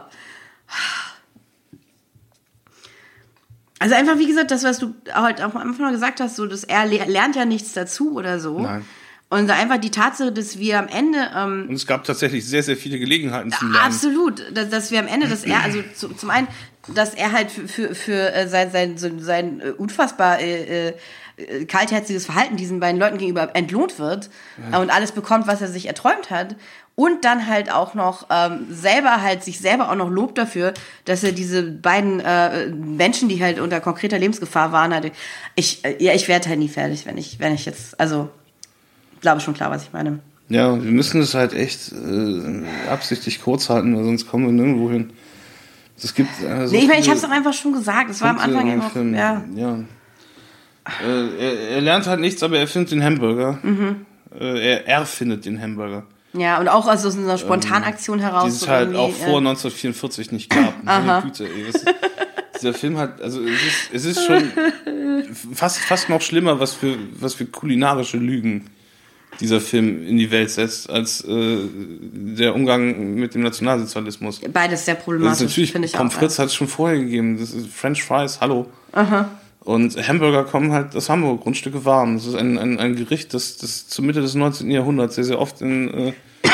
Also einfach, wie gesagt, das, was du halt auch am Anfang noch gesagt hast, so, dass er le- lernt ja nichts dazu oder so. Nein. Und einfach die Tatsache, dass wir am Ende... Ähm, und es gab tatsächlich sehr, sehr viele Gelegenheiten zum Lernen. Absolut. Dass, dass wir am Ende, dass er, also zu, zum einen, dass er halt für, für, für äh, sein, sein, sein, sein äh, unfassbar äh, äh, kaltherziges Verhalten diesen beiden Leuten gegenüber entlohnt wird ja. und alles bekommt, was er sich erträumt hat. Und dann halt auch noch ähm, selber halt sich selber auch noch lobt dafür, dass er diese beiden äh, Menschen, die halt unter konkreter Lebensgefahr waren, halt, ich, äh, ja, ich werde halt nie fertig, wenn ich, wenn ich jetzt, also, glaube schon klar, was ich meine. Ja, wir müssen es halt echt äh, absichtlich kurz halten, weil sonst kommen wir nirgendwo hin. Es gibt, äh, so nee, ich meine, ich habe es doch einfach schon gesagt, es war am Anfang einfach, ja. ja. Äh, er, er lernt halt nichts, aber er findet den Hamburger. Mhm. Äh, er erfindet den Hamburger. Ja, und auch aus so einer Spontanaktion ähm, heraus. Die es so halt auch ja. vor neunzehnhundertvierundvierzig nicht gab. Meine Güte, ey. Das, dieser Film hat, also es ist, es ist schon fast, fast noch schlimmer, was für, was für kulinarische Lügen dieser Film in die Welt setzt, als äh, der Umgang mit dem Nationalsozialismus. Beides sehr problematisch, finde ich auch. Pommes frites hat es schon vorher gegeben. Das ist French Fries, hallo. Aha. Und Hamburger kommen halt aus Hamburg, Grundstücke warm. Das ist ein, ein, ein Gericht, das, das zur Mitte des neunzehnten Jahrhunderts sehr, sehr oft in äh,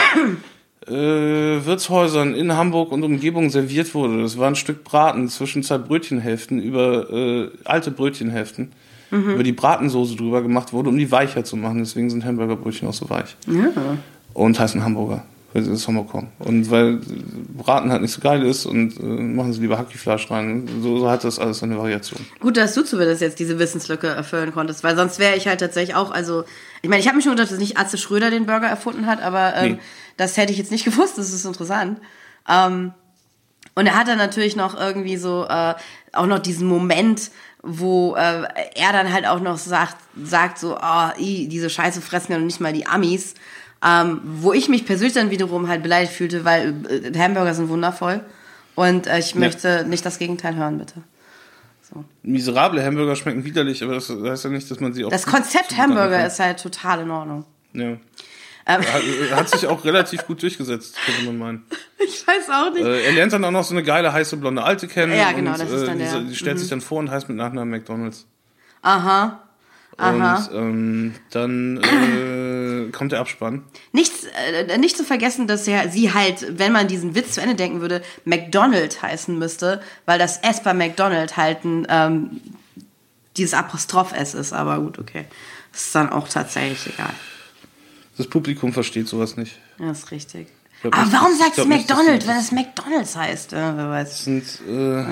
äh, Wirtshäusern in Hamburg und Umgebung serviert wurde. Das war ein Stück Braten zwischen zwei Brötchenhälften über äh, alte Brötchenhälften, mhm. über die Bratensoße drüber gemacht wurde, um die weicher zu machen. Deswegen sind Hamburgerbrötchen auch so weich. Ja. Und heißen Hamburger, weil sie aus Hamburg kommen. Und weil Braten halt nicht so geil ist und äh, machen sie lieber Hackfleisch rein. So, so hat das alles eine Variation. Gut, dass du zumindest jetzt diese Wissenslücke erfüllen konntest, weil sonst wäre ich halt tatsächlich auch, also, ich meine, ich habe mir schon gedacht, dass nicht Atze Schröder den Burger erfunden hat, aber ähm, nee. das hätte ich jetzt nicht gewusst, das ist interessant. Ähm, Und er hat dann natürlich noch irgendwie so äh, auch noch diesen Moment, wo äh, er dann halt auch noch sagt, sagt so, oh, i, diese Scheiße fressen ja noch nicht mal die Amis. Ähm, wo ich mich persönlich dann wiederum halt beleidigt fühlte, weil äh, Hamburger sind wundervoll. Und äh, ich Ja. möchte nicht das Gegenteil hören, bitte. So. Miserable Hamburger schmecken widerlich, aber das heißt ja nicht, dass man sie auch... Das Konzept zubereiten Hamburger kann. ist halt total in Ordnung. Ja. Ähm, Hat, hat sich auch relativ gut durchgesetzt, könnte man meinen. ich weiß auch nicht. Äh, er lernt dann auch noch so eine geile, heiße, blonde Alte kennen. Ja, genau, und, das ist dann äh, der- Die, die stellt sich dann vor und heißt mit Nachnamen McDonald's. Aha. Aha. Und ähm, dann äh, kommt der Abspann. Nichts, äh, nicht zu vergessen, dass ja sie halt, wenn man diesen Witz zu Ende denken würde, McDonald heißen müsste, weil das S bei McDonald halt ein, ähm, dieses Apostroph S ist. Aber gut, okay. Das ist dann auch tatsächlich egal. Das Publikum versteht sowas nicht. Ja, ist richtig. glaub Aber nicht, warum dass- sagt ich es glaub nicht, dass McDonald, sie- wenn es McDonalds heißt? Ja, wer weiß. Das sind, äh,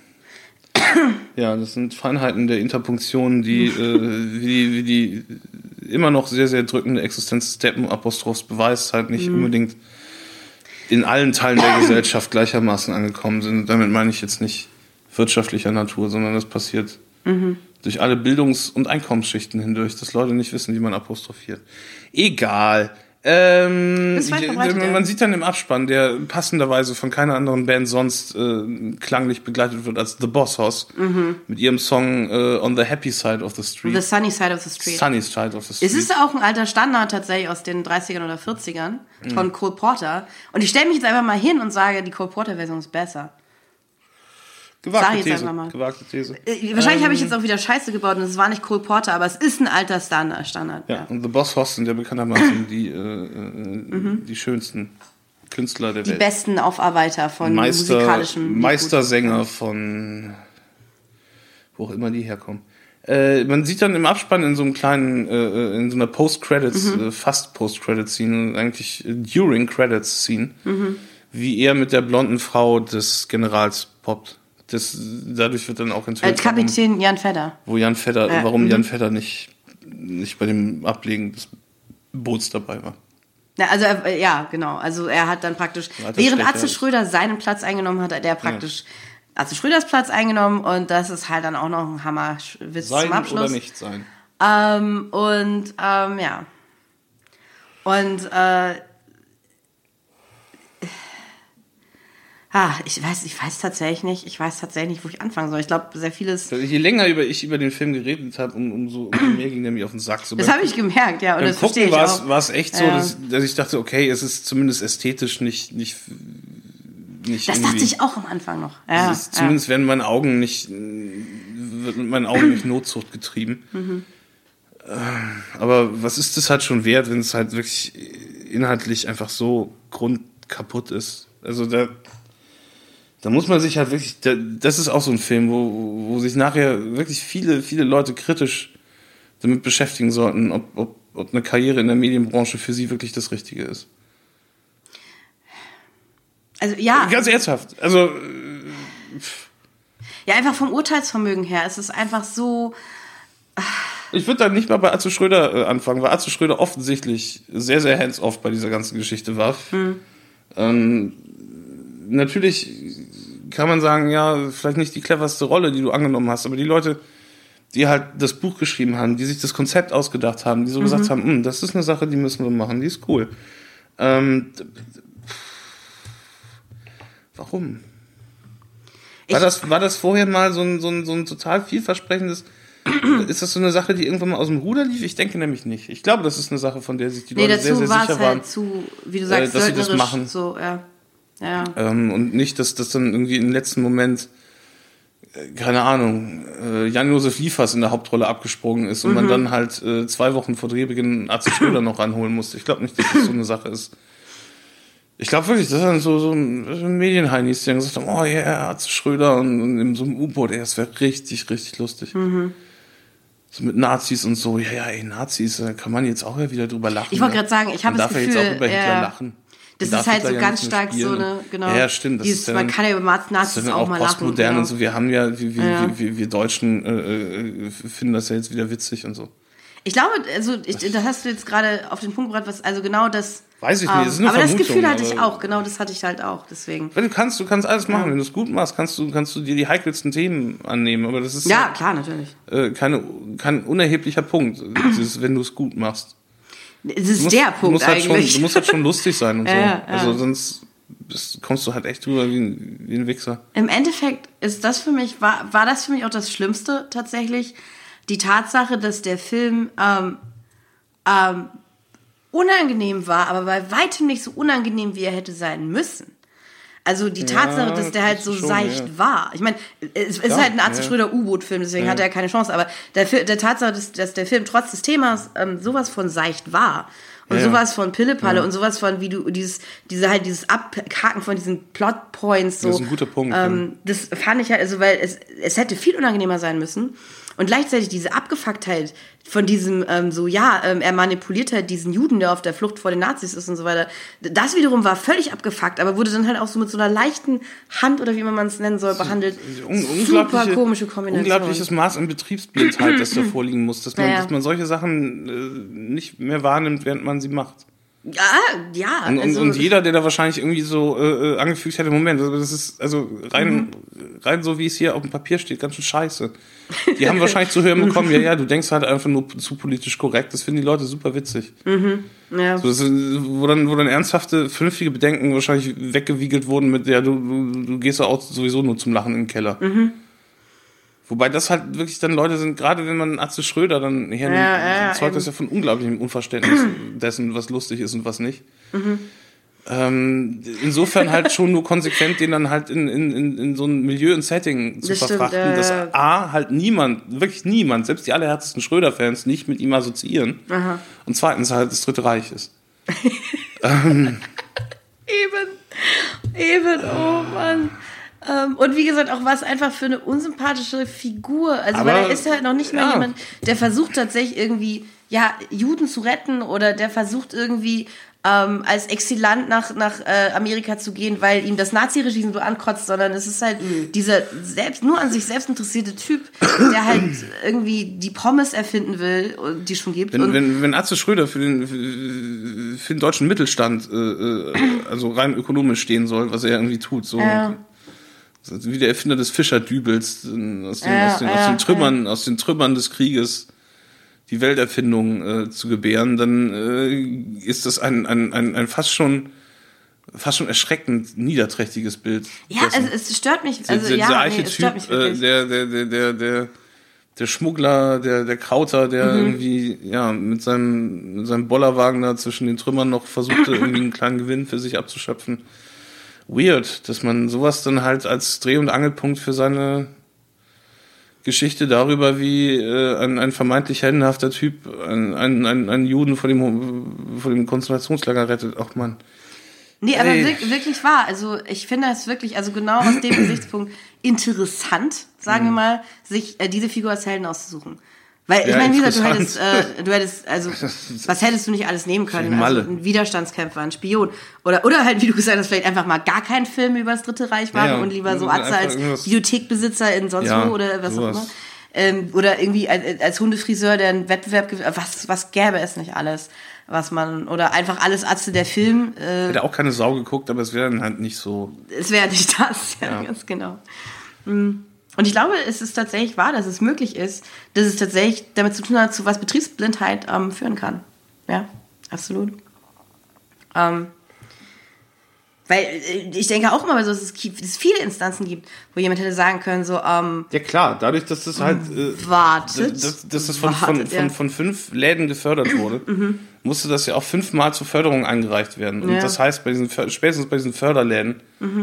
ja, das sind Feinheiten der Interpunktion, die, äh, wie, wie die immer noch sehr, sehr drückende Existenz des Deppen-Apostrophs beweist, halt nicht unbedingt in allen Teilen der Gesellschaft gleichermaßen angekommen sind. Damit meine ich jetzt nicht wirtschaftlicher Natur, sondern das passiert durch alle Bildungs- und Einkommensschichten hindurch, dass Leute nicht wissen, wie man apostrophiert. Egal. Ähm, Ist weit ich, verbreitet, ja. man sieht dann im Abspann, der passenderweise von keiner anderen Band sonst äh, klanglich begleitet wird als The Boss Hoss mit ihrem Song äh, On the Happy Side of the Street. The Sunny Side of the Street. Sunny Side of the Street. Es ist auch ein alter Standard tatsächlich aus den dreißigern oder vierzigern von Cole Porter. Und ich stelle mich jetzt einfach mal hin und sage, die Cole Porter-Version ist besser. Gewagte Sag ich jetzt These. einfach mal. Gewagte These. Äh, Wahrscheinlich habe ich jetzt auch wieder Scheiße gebaut und es war nicht Cole Porter, aber es ist ein alter Standard. Standard Ja, ja. und The Boss Hoss sind ja bekanntermaßen die, äh, äh, die schönsten Künstler der Die Welt. besten Aufarbeiter von Meister, musikalischem Meistersänger von wo auch immer die herkommen. Äh, man sieht dann im Abspann in so einem kleinen, äh, in so einer Post-Credits, Mhm. äh, fast Post-Credits-Scene, eigentlich äh, During-Credits-Scene, Mhm. wie er mit der blonden Frau des Generals poppt. Das, dadurch wird dann auch Äh, enthüllt, Kapitän Jan Fedder. warum, wo Jan Fedder, Ja, warum mhm. Jan Fedder nicht, nicht bei dem Ablegen des Boots dabei war. Ja, also er, ja, genau. Also er hat dann praktisch, Weil das während schlechter Atze ist. Schröder seinen Platz eingenommen hat, hat er praktisch Atze Schröders Platz eingenommen und das ist halt dann auch noch ein Hammerwitz zum Sein Abschluss. oder nicht sein. Ähm, und ähm, ja. Und äh, ah, ich weiß, ich weiß tatsächlich nicht, ich weiß tatsächlich nicht, wo ich anfangen soll. Ich glaube, sehr vieles. Je länger über ich über den Film geredet habe, um, umso, umso mehr ging der mir auf den Sack. So Das beim- habe ich gemerkt, ja, und Beim das verstehe Gucken ich war es, auch. war es echt so, Ja. dass, dass ich dachte, okay, es ist zumindest ästhetisch nicht, nicht, nicht Das irgendwie. dachte ich auch am Anfang noch. Ja, es ist, ja. zumindest werden meine Augen nicht, wird mit meinen Augen nicht Notzucht getrieben. Mhm. Ähm, Aber was ist das halt schon wert, wenn es halt wirklich inhaltlich einfach so grundkaputt ist? Also da, da muss man sich halt wirklich, da, das ist auch so ein Film, wo, wo sich nachher wirklich viele, viele Leute kritisch damit beschäftigen sollten, ob, ob, ob eine Karriere in der Medienbranche für sie wirklich das Richtige ist. Also ja, Ganz ernsthaft. Also, ja, einfach vom Urteilsvermögen her. Es ist einfach so. ich würde da nicht mal bei Atze Schröder äh, anfangen, weil Atze Schröder offensichtlich sehr, sehr hands-off bei dieser ganzen Geschichte war. Hm. Ähm, natürlich kann man sagen, ja, vielleicht nicht die cleverste Rolle, die du angenommen hast, aber die Leute, die halt das Buch geschrieben haben, die sich das Konzept ausgedacht haben, die so Mhm. gesagt haben, "Hm, das ist eine Sache, die müssen wir machen, die ist cool. Ähm, d- d- warum? War Ich- das, war das vorher mal so ein, so ein, so ein total vielversprechendes, ist das so eine Sache, die irgendwann mal aus dem Ruder lief? Ich denke nämlich nicht. Ich glaube, das ist eine Sache, von der sich die Nee, Leute sehr, dazu sehr war sicher es waren. halt zu, wie du sagst, äh, dass sie das söldnerisch. machen. So, ja. Ja. Ähm, und nicht, dass das dann irgendwie im letzten Moment, äh, keine Ahnung, äh, Jan-Josef Liefers in der Hauptrolle abgesprungen ist und Mhm. man dann halt äh, zwei Wochen vor Drehbeginn Atze Schröder noch ranholen musste. Ich glaube nicht, dass das so eine Sache ist. Ich glaube wirklich, das ist dann so, so ein, so ein Medienheinis, die dann gesagt haben, oh ja, yeah, Atze Schröder und, und in so einem U-Boot, ey, das wäre richtig, richtig lustig. Mhm. So mit Nazis und so, ja, ja, ey, Nazis, da kann man jetzt auch ja wieder drüber lachen. Ich wollte ne? gerade sagen, ich habe Man das darf ja Gefühl, jetzt auch über Hitler ja, lachen. das Man ist darf halt Hitler so ja ganz nicht mehr stark so spielen. eine, genau. Ja, ja, stimmt. Das Dieses, ist ja man dann- kann ja über Das Nazis ist dann auch, auch mal lachen. postmodern Genau. und so. Wir haben ja, wir, wir, Ja. wir, wir Deutschen äh, äh, finden das ja jetzt wieder witzig und so. Ich glaube, also ich, das hast du jetzt gerade auf den Punkt gebracht, was also genau das Weiß ich nicht, das ist eine aber Vermutung. das Gefühl hatte ich aber- auch, genau das hatte ich halt auch, deswegen. Weil du kannst, du kannst alles machen. Wenn du es gut machst, kannst du, kannst du dir die heikelsten Themen annehmen. Aber das ist Ja, klar, natürlich. äh, keine, kein unerheblicher Punkt, dieses, wenn du es gut machst. Das ist Du musst, der du Punkt musst halt schon, eigentlich. du musst halt schon lustig sein und so. Ja, ja. Also sonst bist, kommst du halt echt drüber wie ein, wie ein Wichser. Im Endeffekt ist das für mich, war, war das für mich auch das Schlimmste tatsächlich. Die Tatsache, dass der Film ähm, ähm, unangenehm war, aber bei weitem nicht so unangenehm, wie er hätte sein müssen. Also die Tatsache, Ja, dass der halt das so ist schon, seicht ja. war. Ich meine, es ist Ja, halt ein Atze ja. Schröder U-Boot-Film, deswegen Ja. hat er keine Chance. Aber der, Fi- der Tatsache, dass, dass der Film trotz des Themas ähm, sowas von seicht war und Ja. sowas von Pillepalle Ja. und sowas von, wie du dieses, diese halt dieses Abhaken von diesen Plotpoints so. Das ist ein guter Punkt, Ähm, das fand ich halt, also weil es, es hätte viel unangenehmer sein müssen. Und gleichzeitig diese Abgefucktheit von diesem, ähm, so, ja, ähm, er manipuliert halt diesen Juden, der auf der Flucht vor den Nazis ist und so weiter. Das wiederum war völlig abgefuckt, aber wurde dann halt auch so mit so einer leichten Hand oder wie man es nennen soll, behandelt. Un Super unglaubliche- komische Kombination. Unglaubliches Maß an Betriebsblindheit, das da vorliegen muss, dass man, Ja, ja. dass man solche Sachen äh, nicht mehr wahrnimmt, während man sie macht. Ja, ja. Und, also, und, und jeder, der da wahrscheinlich irgendwie so äh, äh, angefügt hätte, Moment, also das ist also rein, Mhm. rein so, wie es hier auf dem Papier steht, ganz schön scheiße. Die haben wahrscheinlich zu hören bekommen, ja, ja, du denkst halt einfach nur zu politisch korrekt. Das finden die Leute super witzig. ja. So, das ist, wo, dann, wo dann ernsthafte, vernünftige Bedenken wahrscheinlich weggewiegelt wurden mit, ja, du, du, du gehst ja auch sowieso nur zum Lachen in den Keller. Mhm. Wobei das halt wirklich dann Leute sind, gerade wenn man Atze Schröder dann hernimmt, Ja, ja, ja, zeugt das ja von unglaublichem Unverständnis dessen, was lustig ist und was nicht. Mhm. Ähm, insofern halt schon nur konsequent, den dann halt in, in, in, in so ein Milieu und Setting zu Das stimmt, verfrachten, ja, dass ja. A, halt niemand, wirklich niemand, selbst die allerhärtesten Schröder-Fans nicht mit ihm assoziieren. Aha. Und zweitens halt das Dritte Reich ist. Eben, eben, oh Mann. Ähm, und wie gesagt, auch was einfach für eine unsympathische Figur. Also, Aber, weil er ist halt noch nicht mal ja. jemand, der versucht tatsächlich irgendwie, ja, Juden zu retten oder der versucht irgendwie ähm, als Exilant nach, nach äh, Amerika zu gehen, weil ihm das Naziregime so ankotzt, sondern es ist halt Mhm. dieser selbst, nur an sich selbst interessierte Typ, der halt irgendwie die Pommes erfinden will, die es schon gibt. Wenn, und wenn, wenn Atze Schröder für den, für, für den deutschen Mittelstand, äh, äh, also rein ökonomisch stehen soll, was er irgendwie tut, so Ja. wie der Erfinder des Fischerdübels, äh, aus den, Ja, aus den, aus ja, den Trümmern, aus den Trümmern des Krieges die Welterfindung äh, zu gebären, dann äh, ist das ein, ein, ein, ein fast schon fast schon erschreckend niederträchtiges Bild. ja, dessen. also es stört mich. Der- Also der, ja, der nee, es stört mich Archetyp, äh, wirklich. der, der, der, der, der, der Schmuggler, der, der Krauter, der Mhm. irgendwie, ja, mit seinem, mit seinem Bollerwagen da zwischen den Trümmern noch versuchte, irgendwie einen kleinen Gewinn für sich abzuschöpfen. Weird, dass man sowas dann halt als Dreh- und Angelpunkt für seine Geschichte darüber, wie äh, ein, ein vermeintlich heldenhafter Typ einen, einen, einen, einen Juden vor dem, vor dem Konzentrationslager rettet. Ach man. Nee, aber Ey. wirklich, wirklich wahr. Also ich finde es wirklich, also genau aus dem Gesichtspunkt interessant, sagen Mhm. wir mal, sich äh, diese Figur als Helden auszusuchen. Weil ich Ja, meine, wie gesagt, du hättest, interessant. äh, du hättest, also was hättest du nicht alles nehmen können? Malle. Also ein Widerstandskämpfer, ein Spion oder oder halt, wie du gesagt hast, vielleicht einfach mal gar keinen Film über das Dritte Reich machen Ja, und lieber so einfach Atze als irgendwas- Videothekbesitzer in sonst Ja, wo oder was sowas. auch immer. Ähm, oder irgendwie als, als Hundefriseur, der einen Wettbewerb gewinnt. Was, was gäbe es nicht alles, was man, oder einfach alles Atze der Film. Äh, Hätte auch keine Sau geguckt, aber es wäre dann halt nicht so. es wäre nicht das, ja, Ja. ganz genau. Mm. Und ich glaube, es ist tatsächlich wahr, dass es möglich ist, dass es tatsächlich damit zu tun hat, zu was Betriebsblindheit ähm, führen kann. Ja, absolut. Ähm, weil äh, ich denke auch immer, weil so, dass es, gibt, dass es viele Instanzen gibt, wo jemand hätte sagen können, so, ähm, Ja klar, dadurch, dass das halt äh, wartet. dass, dass das von, von, wartet, von, ja. von fünf Läden gefördert wurde, musste das ja auch fünfmal zur Förderung eingereicht werden. Und Ja. das heißt, bei diesen För- spätestens bei diesen Förderläden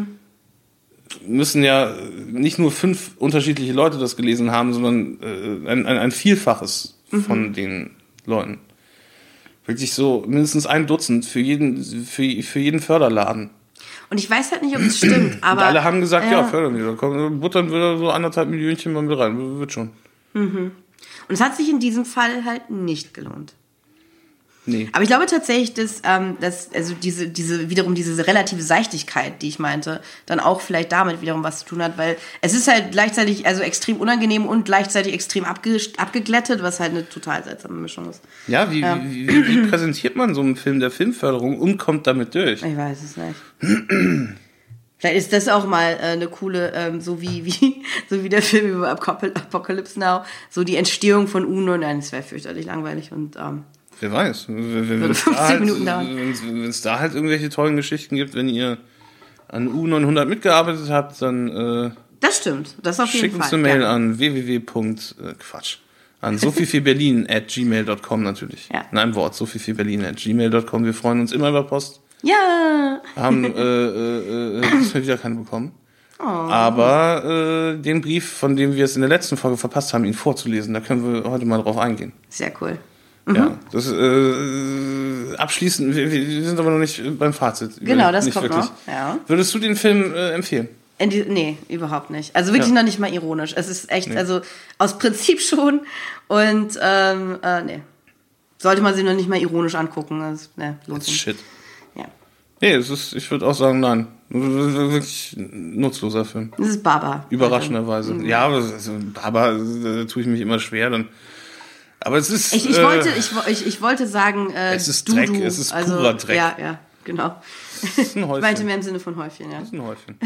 müssen ja nicht nur fünf unterschiedliche Leute das gelesen haben, sondern äh, ein, ein, ein Vielfaches von den Leuten. Wirklich so mindestens ein Dutzend für jeden, für, für jeden Förderladen. Und ich weiß halt nicht, ob es stimmt, aber... Und alle haben gesagt, ja, ja fördern wir. Da kommen- buttern wir so anderthalb Millionchen mal mit rein. Wird schon. Und es hat sich in diesem Fall halt nicht gelohnt. Nee. Aber ich glaube tatsächlich, dass, ähm, dass also diese, diese, wiederum diese relative Seichtigkeit, die ich meinte, dann auch vielleicht damit wiederum was zu tun hat, weil es ist halt gleichzeitig also extrem unangenehm und gleichzeitig extrem abge, abgeglättet, was halt eine total seltsame Mischung ist. Ja, wie, Ja. Wie, wie, wie präsentiert man so einen Film der Filmförderung und kommt damit durch? Ich weiß es nicht. Vielleicht ist das auch mal äh, eine coole, ähm, so wie, wie so wie der Film über Apokal- Apocalypse Now, so die Entstehung von UNO. Nein, das wäre fürchterlich langweilig und ähm, Wer weiß. Wenn Würde es fünfzig da, halt, Minuten dauern. wenn es da halt irgendwelche tollen Geschichten gibt, wenn ihr an U neunhundert mitgearbeitet habt, dann äh, das stimmt. Das auf jeden schickt uns Fall. eine Mail ja. an www. Äh, Quatsch. An sophievielberlin at gmail dot com natürlich. Ja. In einem Wort, sophievielberlin at gmail dot com. Wir freuen uns immer über Post. Ja. Haben äh, äh, äh, diesmal wieder keine bekommen. Oh. Aber äh, den Brief, von dem wir es in der letzten Folge verpasst haben, ihn vorzulesen, da können wir heute mal drauf eingehen. Sehr cool. Ja, das äh, abschließend, wir, wir sind aber noch nicht beim Fazit. Genau, das nicht kommt wirklich. noch. Ja. Würdest du den Film äh, empfehlen? In die, nee, überhaupt nicht. Also wirklich Ja. noch nicht mal ironisch. Es ist echt, Nee. also aus Prinzip schon. Und ähm, äh, nee. Sollte man sich noch nicht mal ironisch angucken. Das, ne, lohnt Das ist sich. shit. Ja. Nee, es ist, ich würde auch sagen, nein. Wirklich ein nutzloser Film. Das ist Baba. Überraschenderweise. Also, Ja, aber, also, aber da tue ich mich immer schwer. Dann. Aber es ist. Ich, ich, äh, wollte, ich, wo- ich, ich wollte sagen, äh, Es ist Dudu. Dreck, es ist also, purer Dreck. Ja, ja, genau. es ist ein Ich Häufchen. meinte mehr im Sinne von Häufchen, ja. Es ist ein Häufchen.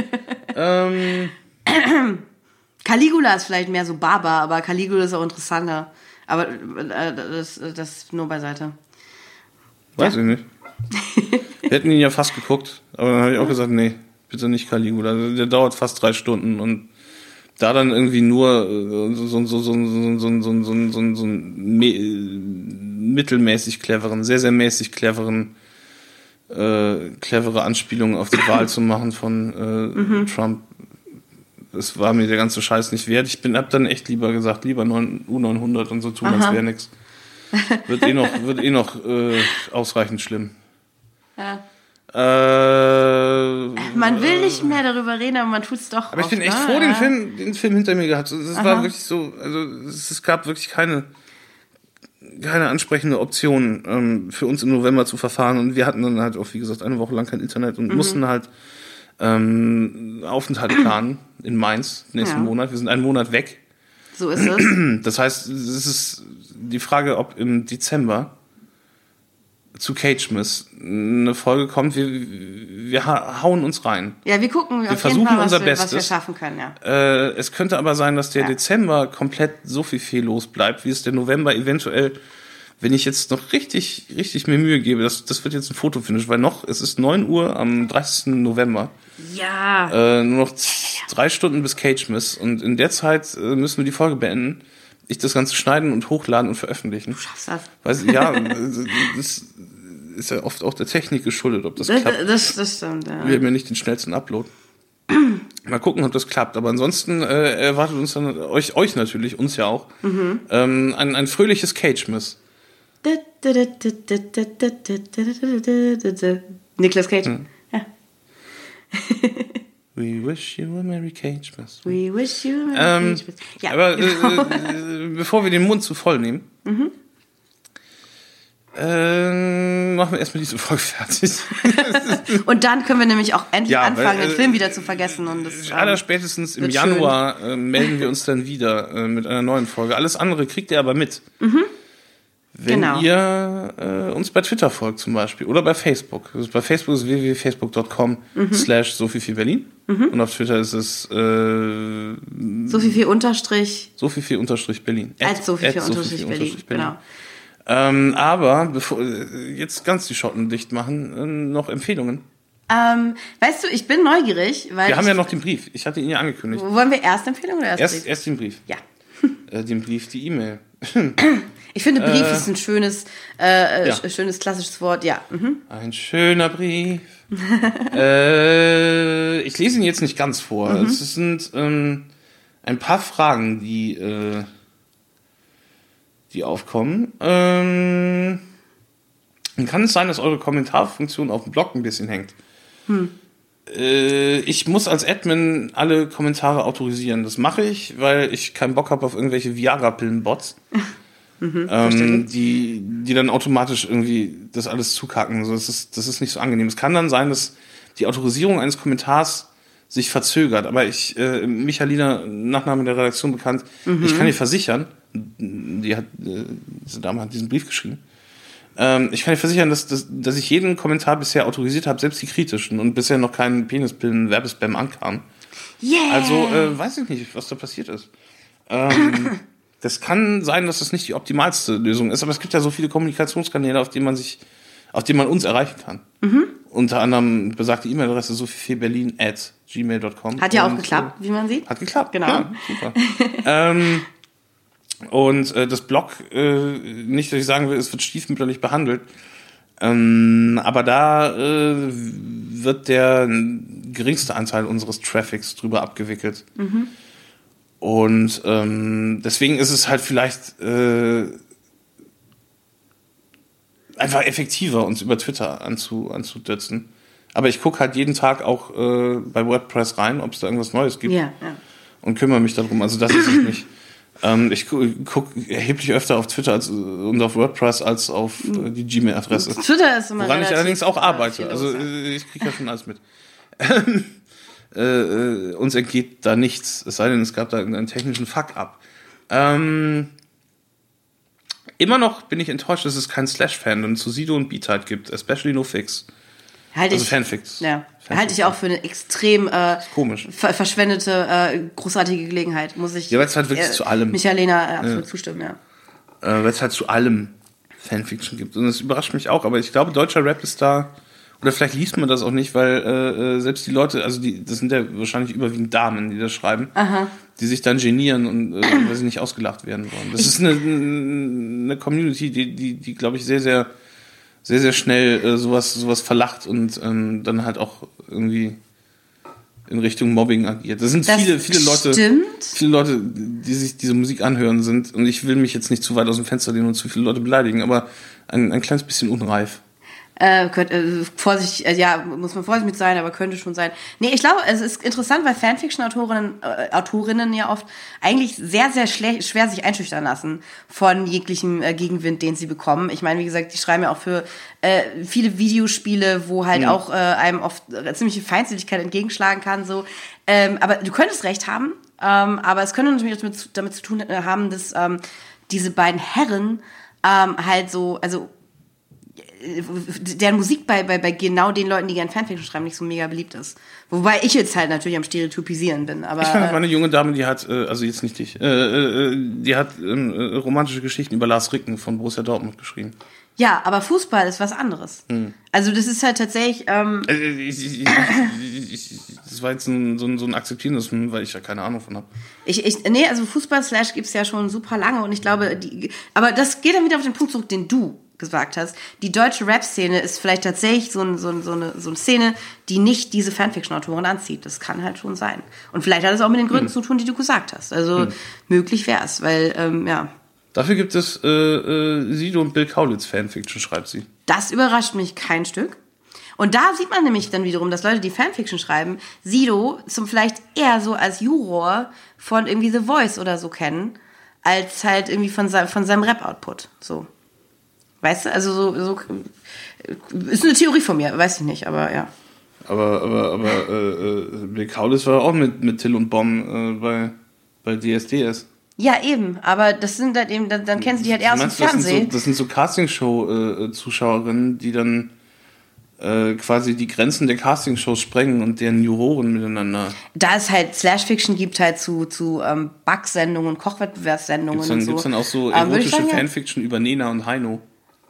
ähm, Caligula ist vielleicht mehr so Baba, aber Caligula ist auch interessanter. Aber äh, das, das nur beiseite. weiß ich nicht. Wir hätten ihn ja fast geguckt, aber dann habe ich auch gesagt, nee, bitte nicht Caligula. Der dauert fast drei Stunden und da dann irgendwie nur äh, so, so, so, so, so, so, so, so, so, so einen me- mittelmäßig cleveren, sehr, sehr mäßig cleveren, äh, clevere Anspielungen auf die Wahl zu machen von äh, Mhm. Trump. Das war mir der ganze Scheiß nicht wert. Ich bin, hab dann echt lieber gesagt, lieber U neunhundert und so tun, als Aha. wäre nix. Wird eh noch, wird eh noch äh, ausreichend schlimm. Ja. Äh, Man will nicht mehr darüber reden, aber man tut es doch. aber ich bin oft, echt ne? froh, den Ja. Film, den Film hinter mir gehabt. Es Aha. war wirklich so, also es, es gab wirklich keine, keine ansprechende Option ähm, für uns im November zu verfahren. Und wir hatten dann halt auch, wie gesagt, eine Woche lang kein Internet und Mhm. mussten halt ähm, Aufenthalt planen in Mainz nächsten Ja. Monat. Wir sind einen Monat weg. So ist es. Das heißt, es ist die Frage, ob im Dezember zu Cagemas eine Folge kommt. Wir, wir ha- hauen uns rein. Ja, wir gucken Wir auf versuchen jeden Fall, was unser wir, was wir Bestes. schaffen können, ja. Äh, es könnte aber sein, dass der Ja. Dezember komplett so viel fehllos bleibt, wie es der November eventuell, wenn ich jetzt noch richtig, richtig mir Mühe gebe, das, das wird jetzt ein Fotofinish, weil noch, es ist neun Uhr am dreißigsten November, Ja. äh, nur noch z- drei Stunden bis Cagemas und in der Zeit äh, müssen wir die Folge beenden, ich das Ganze schneiden und hochladen und veröffentlichen. Schaffst das. Weiß, ja, das ist ja oft auch der Technik geschuldet, ob das Das, klappt. das, das stimmt, ja. Wir haben ja nicht den schnellsten Upload. Mal gucken, ob das klappt. Aber ansonsten äh, erwartet uns dann, euch, euch natürlich, uns ja auch, Mhm. ähm, ein, ein fröhliches Cagemas. Niklas Cage. Hm. Ja. We wish you a Merry Cagemas. We wish you a Ähm, Cage. Ja, aber äh, genau. äh, bevor wir den Mund zu voll nehmen, Mhm. äh, machen wir erstmal diese Folge fertig. Und dann können wir nämlich auch endlich Ja, anfangen, weil, den äh, Film wieder zu vergessen. Und das, ähm, Allerspätestens im wird Januar äh, melden wir uns dann wieder äh, mit einer neuen Folge. Alles andere kriegt ihr aber mit. Wenn Genau. ihr äh, uns bei Twitter folgt zum Beispiel oder bei Facebook. Also bei Facebook ist w w w punkt facebook punkt com slash sophievielberlin und auf Twitter ist es äh, so viel viel Unterstrich sophieviel unterstrich Berlin. als so viel viel At Unterstrich sophieviel Berlin. Genau. Ähm, aber bevor äh, jetzt ganz die Schotten dicht machen, äh, noch Empfehlungen. Ähm, weißt du, ich bin neugierig, weil Wir haben ich, ja noch den Brief. Ich hatte ihn ja angekündigt. wollen wir erst Empfehlung oder erst, Erst, Brief? erst den Brief. Ja. Äh, den Brief, die E-Mail. Ich finde, Brief Äh, ist ein schönes, äh, ja. sch- schönes klassisches Wort. Ja. Mhm. Ein schöner Brief. äh, ich lese ihn jetzt nicht ganz vor. Mhm. Es sind ähm, ein paar Fragen, die, äh, die aufkommen. Ähm, kann es sein, dass eure Kommentarfunktion auf dem Blog ein bisschen hängt? Hm. Äh, ich muss als Admin alle Kommentare autorisieren. Das mache ich, weil ich keinen Bock habe auf irgendwelche Viagra-Pillen-Bots. Mhm, ähm, die, die dann automatisch irgendwie das alles zukacken. So, das ist, das ist nicht so angenehm. Es kann dann sein, dass die Autorisierung eines Kommentars sich verzögert. Aber ich, äh, Michalina, Nachname der Redaktion bekannt, mhm. ich kann dir versichern, die hat, äh, diese Dame hat diesen Brief geschrieben, ähm, ich kann dir versichern, dass, dass, dass ich jeden Kommentar bisher autorisiert habe, selbst die kritischen, und bisher noch keinen Penispillen-Werbespam ankam. Yeah. Also, äh, weiß ich nicht, was da passiert ist. Ähm, das kann sein, dass das nicht die optimalste Lösung ist, aber es gibt ja so viele Kommunikationskanäle, auf denen man sich, auf denen man uns erreichen kann. Mhm. Unter anderem besagte E-Mail-Adresse sophieberlin at gmail dot com. Hat ja auch und, geklappt, äh, wie man sieht. Hat geklappt, genau. Ja, super. ähm, und äh, das Blog, äh, nicht, dass ich sagen will, es wird stiefmütterlich behandelt, ähm, aber da äh, wird der geringste Anteil unseres Traffics drüber abgewickelt. Mhm. Und ähm, deswegen ist es halt vielleicht äh, einfach effektiver, uns über Twitter anzu, anzudötzen. Aber ich gucke halt jeden Tag auch äh, bei WordPress rein, ob es da irgendwas Neues gibt. Ja, ja. Und kümmere mich darum. Also das ist es nicht. Ähm, ich gucke guck erheblich öfter auf Twitter als, und auf WordPress als auf äh, die Gmail-Adresse. Twitter ist immer Woran ich allerdings auch äh, arbeite. Also äh, ich kriege ja schon alles mit. äh, äh, uns entgeht da nichts. Es sei denn, es gab da irgendeinen technischen Fuck-up. Ähm, immer noch bin ich enttäuscht, dass es kein Slash-Fandom zu Sido und B-Tide gibt. Especially No Fix. Halte also ich, Fanfics. Ja, Fanfics. halte ich auch für eine extrem äh, komisch. ver- verschwendete, äh, großartige Gelegenheit, muss ich Ja, weil es halt wirklich äh, zu allem. Michalina äh, absolut Ja. zustimmen, ja. Äh, weil es halt zu allem Fanfiction gibt. Und das überrascht mich auch, aber ich glaube, deutscher Rap ist da, oder vielleicht liest man das auch nicht, weil äh, äh, selbst die Leute, also die, das sind ja wahrscheinlich überwiegend Damen, die das schreiben, Aha. die sich dann genieren und äh, weil sie nicht ausgelacht werden wollen. Das ist eine, eine Community, die, die, die glaube ich, sehr, sehr sehr, sehr schnell äh, sowas, sowas verlacht und ähm, dann halt auch irgendwie in Richtung Mobbing agiert. Das sind Das viele, viele Leute, stimmt. viele Leute, die sich diese Musik anhören sind, und ich will mich jetzt nicht zu weit aus dem Fenster lehnen und zu viele Leute beleidigen, aber ein, ein kleines bisschen unreif. Äh, könnt, äh, Vorsicht, äh, ja, muss man vorsichtig mit sein, aber könnte schon sein. Nee, ich glaube, es ist interessant, weil Fanfiction-Autorinnen äh, Autorinnen ja oft eigentlich sehr, sehr schle- schwer sich einschüchtern lassen von jeglichem äh, Gegenwind, den sie bekommen. Ich meine, wie gesagt, die schreiben ja auch für äh, viele Videospiele, wo halt Mhm. auch äh, einem oft äh, ziemliche Feindseligkeit entgegenschlagen kann. So. Ähm, aber du könntest recht haben, ähm, aber es könnte natürlich damit, damit zu tun haben, dass ähm, diese beiden Herren ähm, halt so, also deren Musik bei, bei, bei genau den Leuten, die gerne Fanfiction schreiben, nicht so mega beliebt ist. Wobei ich jetzt halt natürlich am Stereotypisieren bin. Aber, Ich fand, das äh, war eine junge Dame, die hat, äh, also jetzt nicht dich, äh, äh, die hat äh, romantische Geschichten über Lars Ricken von Borussia Dortmund geschrieben. ja, aber Fußball ist was anderes. Hm. Also das ist halt tatsächlich... Ähm, Äh, ich, ich, ich, ich, ich, das war jetzt ein, so, ein, so ein akzeptierendes, weil ich ja keine Ahnung von habe. Ich, ich, nee, also Fußball-Slash gibt's ja schon super lange und ich glaube, die, aber das geht dann wieder auf den Punkt zurück, den du gesagt hast. Die deutsche Rap-Szene ist vielleicht tatsächlich so, ein, so, ein, so, eine, so eine Szene, die nicht diese Fanfiction-Autoren anzieht. Das kann halt schon sein. Und vielleicht hat es auch mit den Gründen hm. zu tun, die du gesagt hast. Also hm. möglich wär's, weil, ähm, ja. Dafür gibt es äh, äh, Sido und Bill Kaulitz Fanfiction, schreibt sie. Das überrascht mich kein Stück. Und da sieht man nämlich dann wiederum, dass Leute, die Fanfiction schreiben, Sido zum vielleicht eher so als Juror von irgendwie The Voice oder so kennen, als halt irgendwie von, sein, von seinem Rap-Output. So. Weißt du? Also so, so ist eine Theorie von mir, weiß ich nicht, aber ja. Aber, aber, aber äh, äh, Bill Kaulitz war auch mit, mit Till und Bom äh, bei, bei D S D S. Ja, eben, aber das sind halt eben, dann, dann kennen sie die halt eher aus dem Meinst du, das sind Fernsehen. so, das sind so Castingshow-Zuschauerinnen, die dann äh, quasi die Grenzen der Castingshows sprengen und deren Juroren miteinander. Da es halt Slash-Fiction gibt, halt zu, zu ähm, Backsendungen und Kochwettbewerbssendungen Gibt's dann, und so. gibt's dann auch so Ähm, würde erotische ich sagen, ja. Fanfiction über Nena und Heino?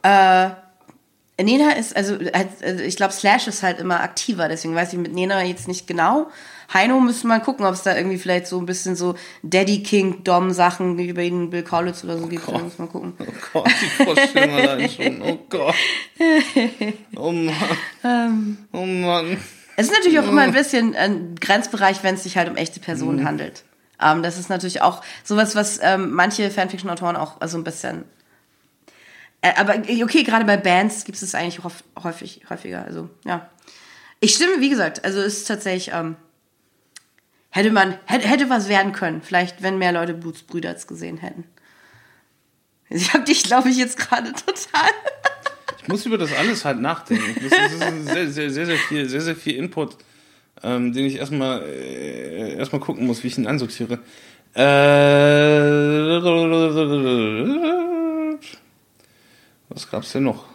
Nena ist, also, also ich glaube, Slash ist halt immer aktiver, deswegen weiß ich mit Nena jetzt nicht genau. Heino müsste mal gucken, ob es da irgendwie vielleicht so ein bisschen so Daddy King Dom Sachen wie bei ihnen Bill Kaulitz oder so gibt. Da muss man gucken. Oh Gott, die Vorstellung allein schon. Oh Gott. Oh Mann. Oh Mann. Es ist natürlich auch immer ein bisschen ein Grenzbereich, wenn es sich halt um echte Personen mhm. handelt. Ähm, das ist natürlich auch sowas, was ähm, manche Fanfiction-Autoren auch so ein bisschen. Äh, aber okay, gerade bei Bands gibt es eigentlich häufig, häufiger. Also ja, ich stimme, wie gesagt, also es ist tatsächlich ähm, hätte man hätte, hätte was werden können. Vielleicht, wenn mehr Leute Blutsbrüders gesehen hätten. Ich habe dich, glaube ich, jetzt gerade total... Ich muss über das alles halt nachdenken. Ich muss, das ist sehr, sehr, sehr, sehr viel, sehr, sehr viel Input, ähm, den ich erstmal äh, erstmal gucken muss, wie ich ihn ansortiere. Äh, was gab's denn noch?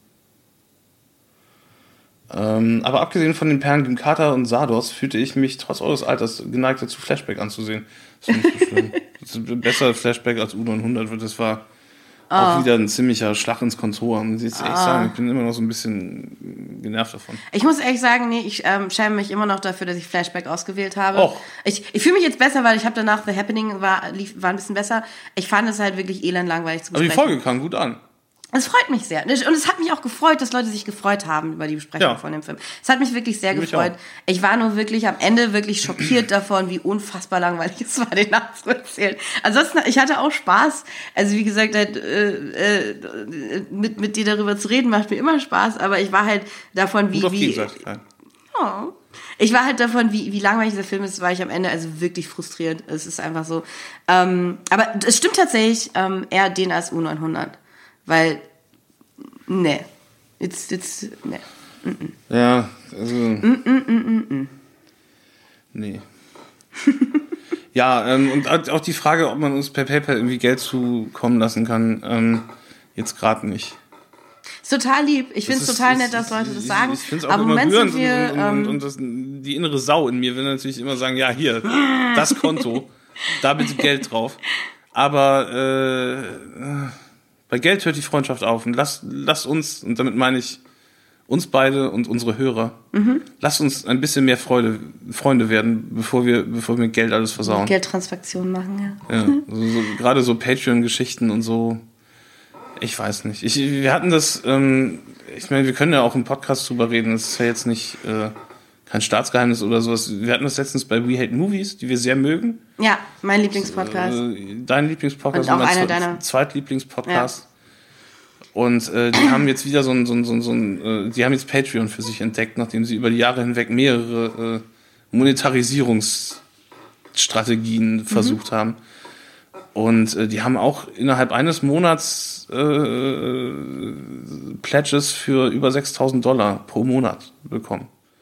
Ähm, aber abgesehen von den Perlen Jim Carter und Sardos fühlte ich mich trotz eures Alters geneigt dazu, Flashback anzusehen. Das ist nicht so schlimm. Das ist ein besserer Flashback als U neunhundert, weil das war auch Oh. wieder ein ziemlicher Schlag ins Kontor. Und jetzt echt sagen, ich bin immer noch so ein bisschen genervt davon. Ich muss ehrlich sagen, nee, ich ähm, schäme mich immer noch dafür, dass ich Flashback ausgewählt habe. Och. Ich, ich fühle mich jetzt besser, weil ich habe danach The Happening war, lief, war ein bisschen besser. Ich fand es halt wirklich elendlangweilig zu Aber die besprechen. Folge kam gut an. Es freut mich sehr. Und es hat mich auch gefreut, dass Leute sich gefreut haben über die Besprechung Ja. von dem Film. Es hat mich wirklich sehr Mich gefreut. auch. Ich war nur wirklich am Ende wirklich schockiert davon, wie unfassbar langweilig es war, den nachzuerzählen. Ansonsten, ich hatte auch Spaß. Also wie gesagt, halt, äh, äh, mit, mit dir darüber zu reden, macht mir immer Spaß. Aber ich war halt davon, wie... Gut auf wie Gegenseitigkeit. Oh. Ich war halt davon, wie, wie langweilig dieser Film ist, war ich am Ende also wirklich frustriert. Es ist einfach so. Ähm, aber es stimmt tatsächlich ähm, eher den als U neunhundert. Weil, ne. Jetzt, jetzt, ne. Ja, also. Mm, mm, mm, mm. Nee. Ja, ähm, und auch die Frage, ob man uns per PayPal irgendwie Geld zukommen lassen kann, ähm, jetzt gerade nicht. Ist total lieb. Ich finde es Das ist- total ist- nett, dass Leute das ich- sagen. Ich finde es auch Aber im immer Moment rührend sind wir, und, und, und, ähm, und das, die innere Sau in mir will natürlich immer sagen, ja, hier, das Konto, da bitte Geld drauf. Aber äh, bei Geld hört die Freundschaft auf. Und lasst lass uns, und damit meine ich uns beide und unsere Hörer, mhm. lasst uns ein bisschen mehr Freude, Freunde werden, bevor wir, bevor wir mit Geld alles versauen. Geldtransaktionen machen, ja. Ja, so, so, gerade so Patreon-Geschichten und so. Ich weiß nicht. Ich, wir hatten das, ähm, ich meine, wir können ja auch im Podcast drüber reden. Das ist ja jetzt nicht äh, kein Staatsgeheimnis oder sowas. Wir hatten das letztens bei We Hate Movies, die wir sehr mögen. Ja, mein Lieblingspodcast. Äh, dein Lieblingspodcast Und auch mein einer Zwe- deiner. Zweitlieblingspodcast. Und äh, die haben jetzt wieder so ein, so ein, so ein, so ein äh, die haben jetzt Patreon für sich entdeckt, nachdem sie über die Jahre hinweg mehrere äh, Monetarisierungsstrategien versucht haben. Und äh, die haben auch innerhalb eines Monats äh, Pledges für über sechstausend Dollar pro Monat bekommen.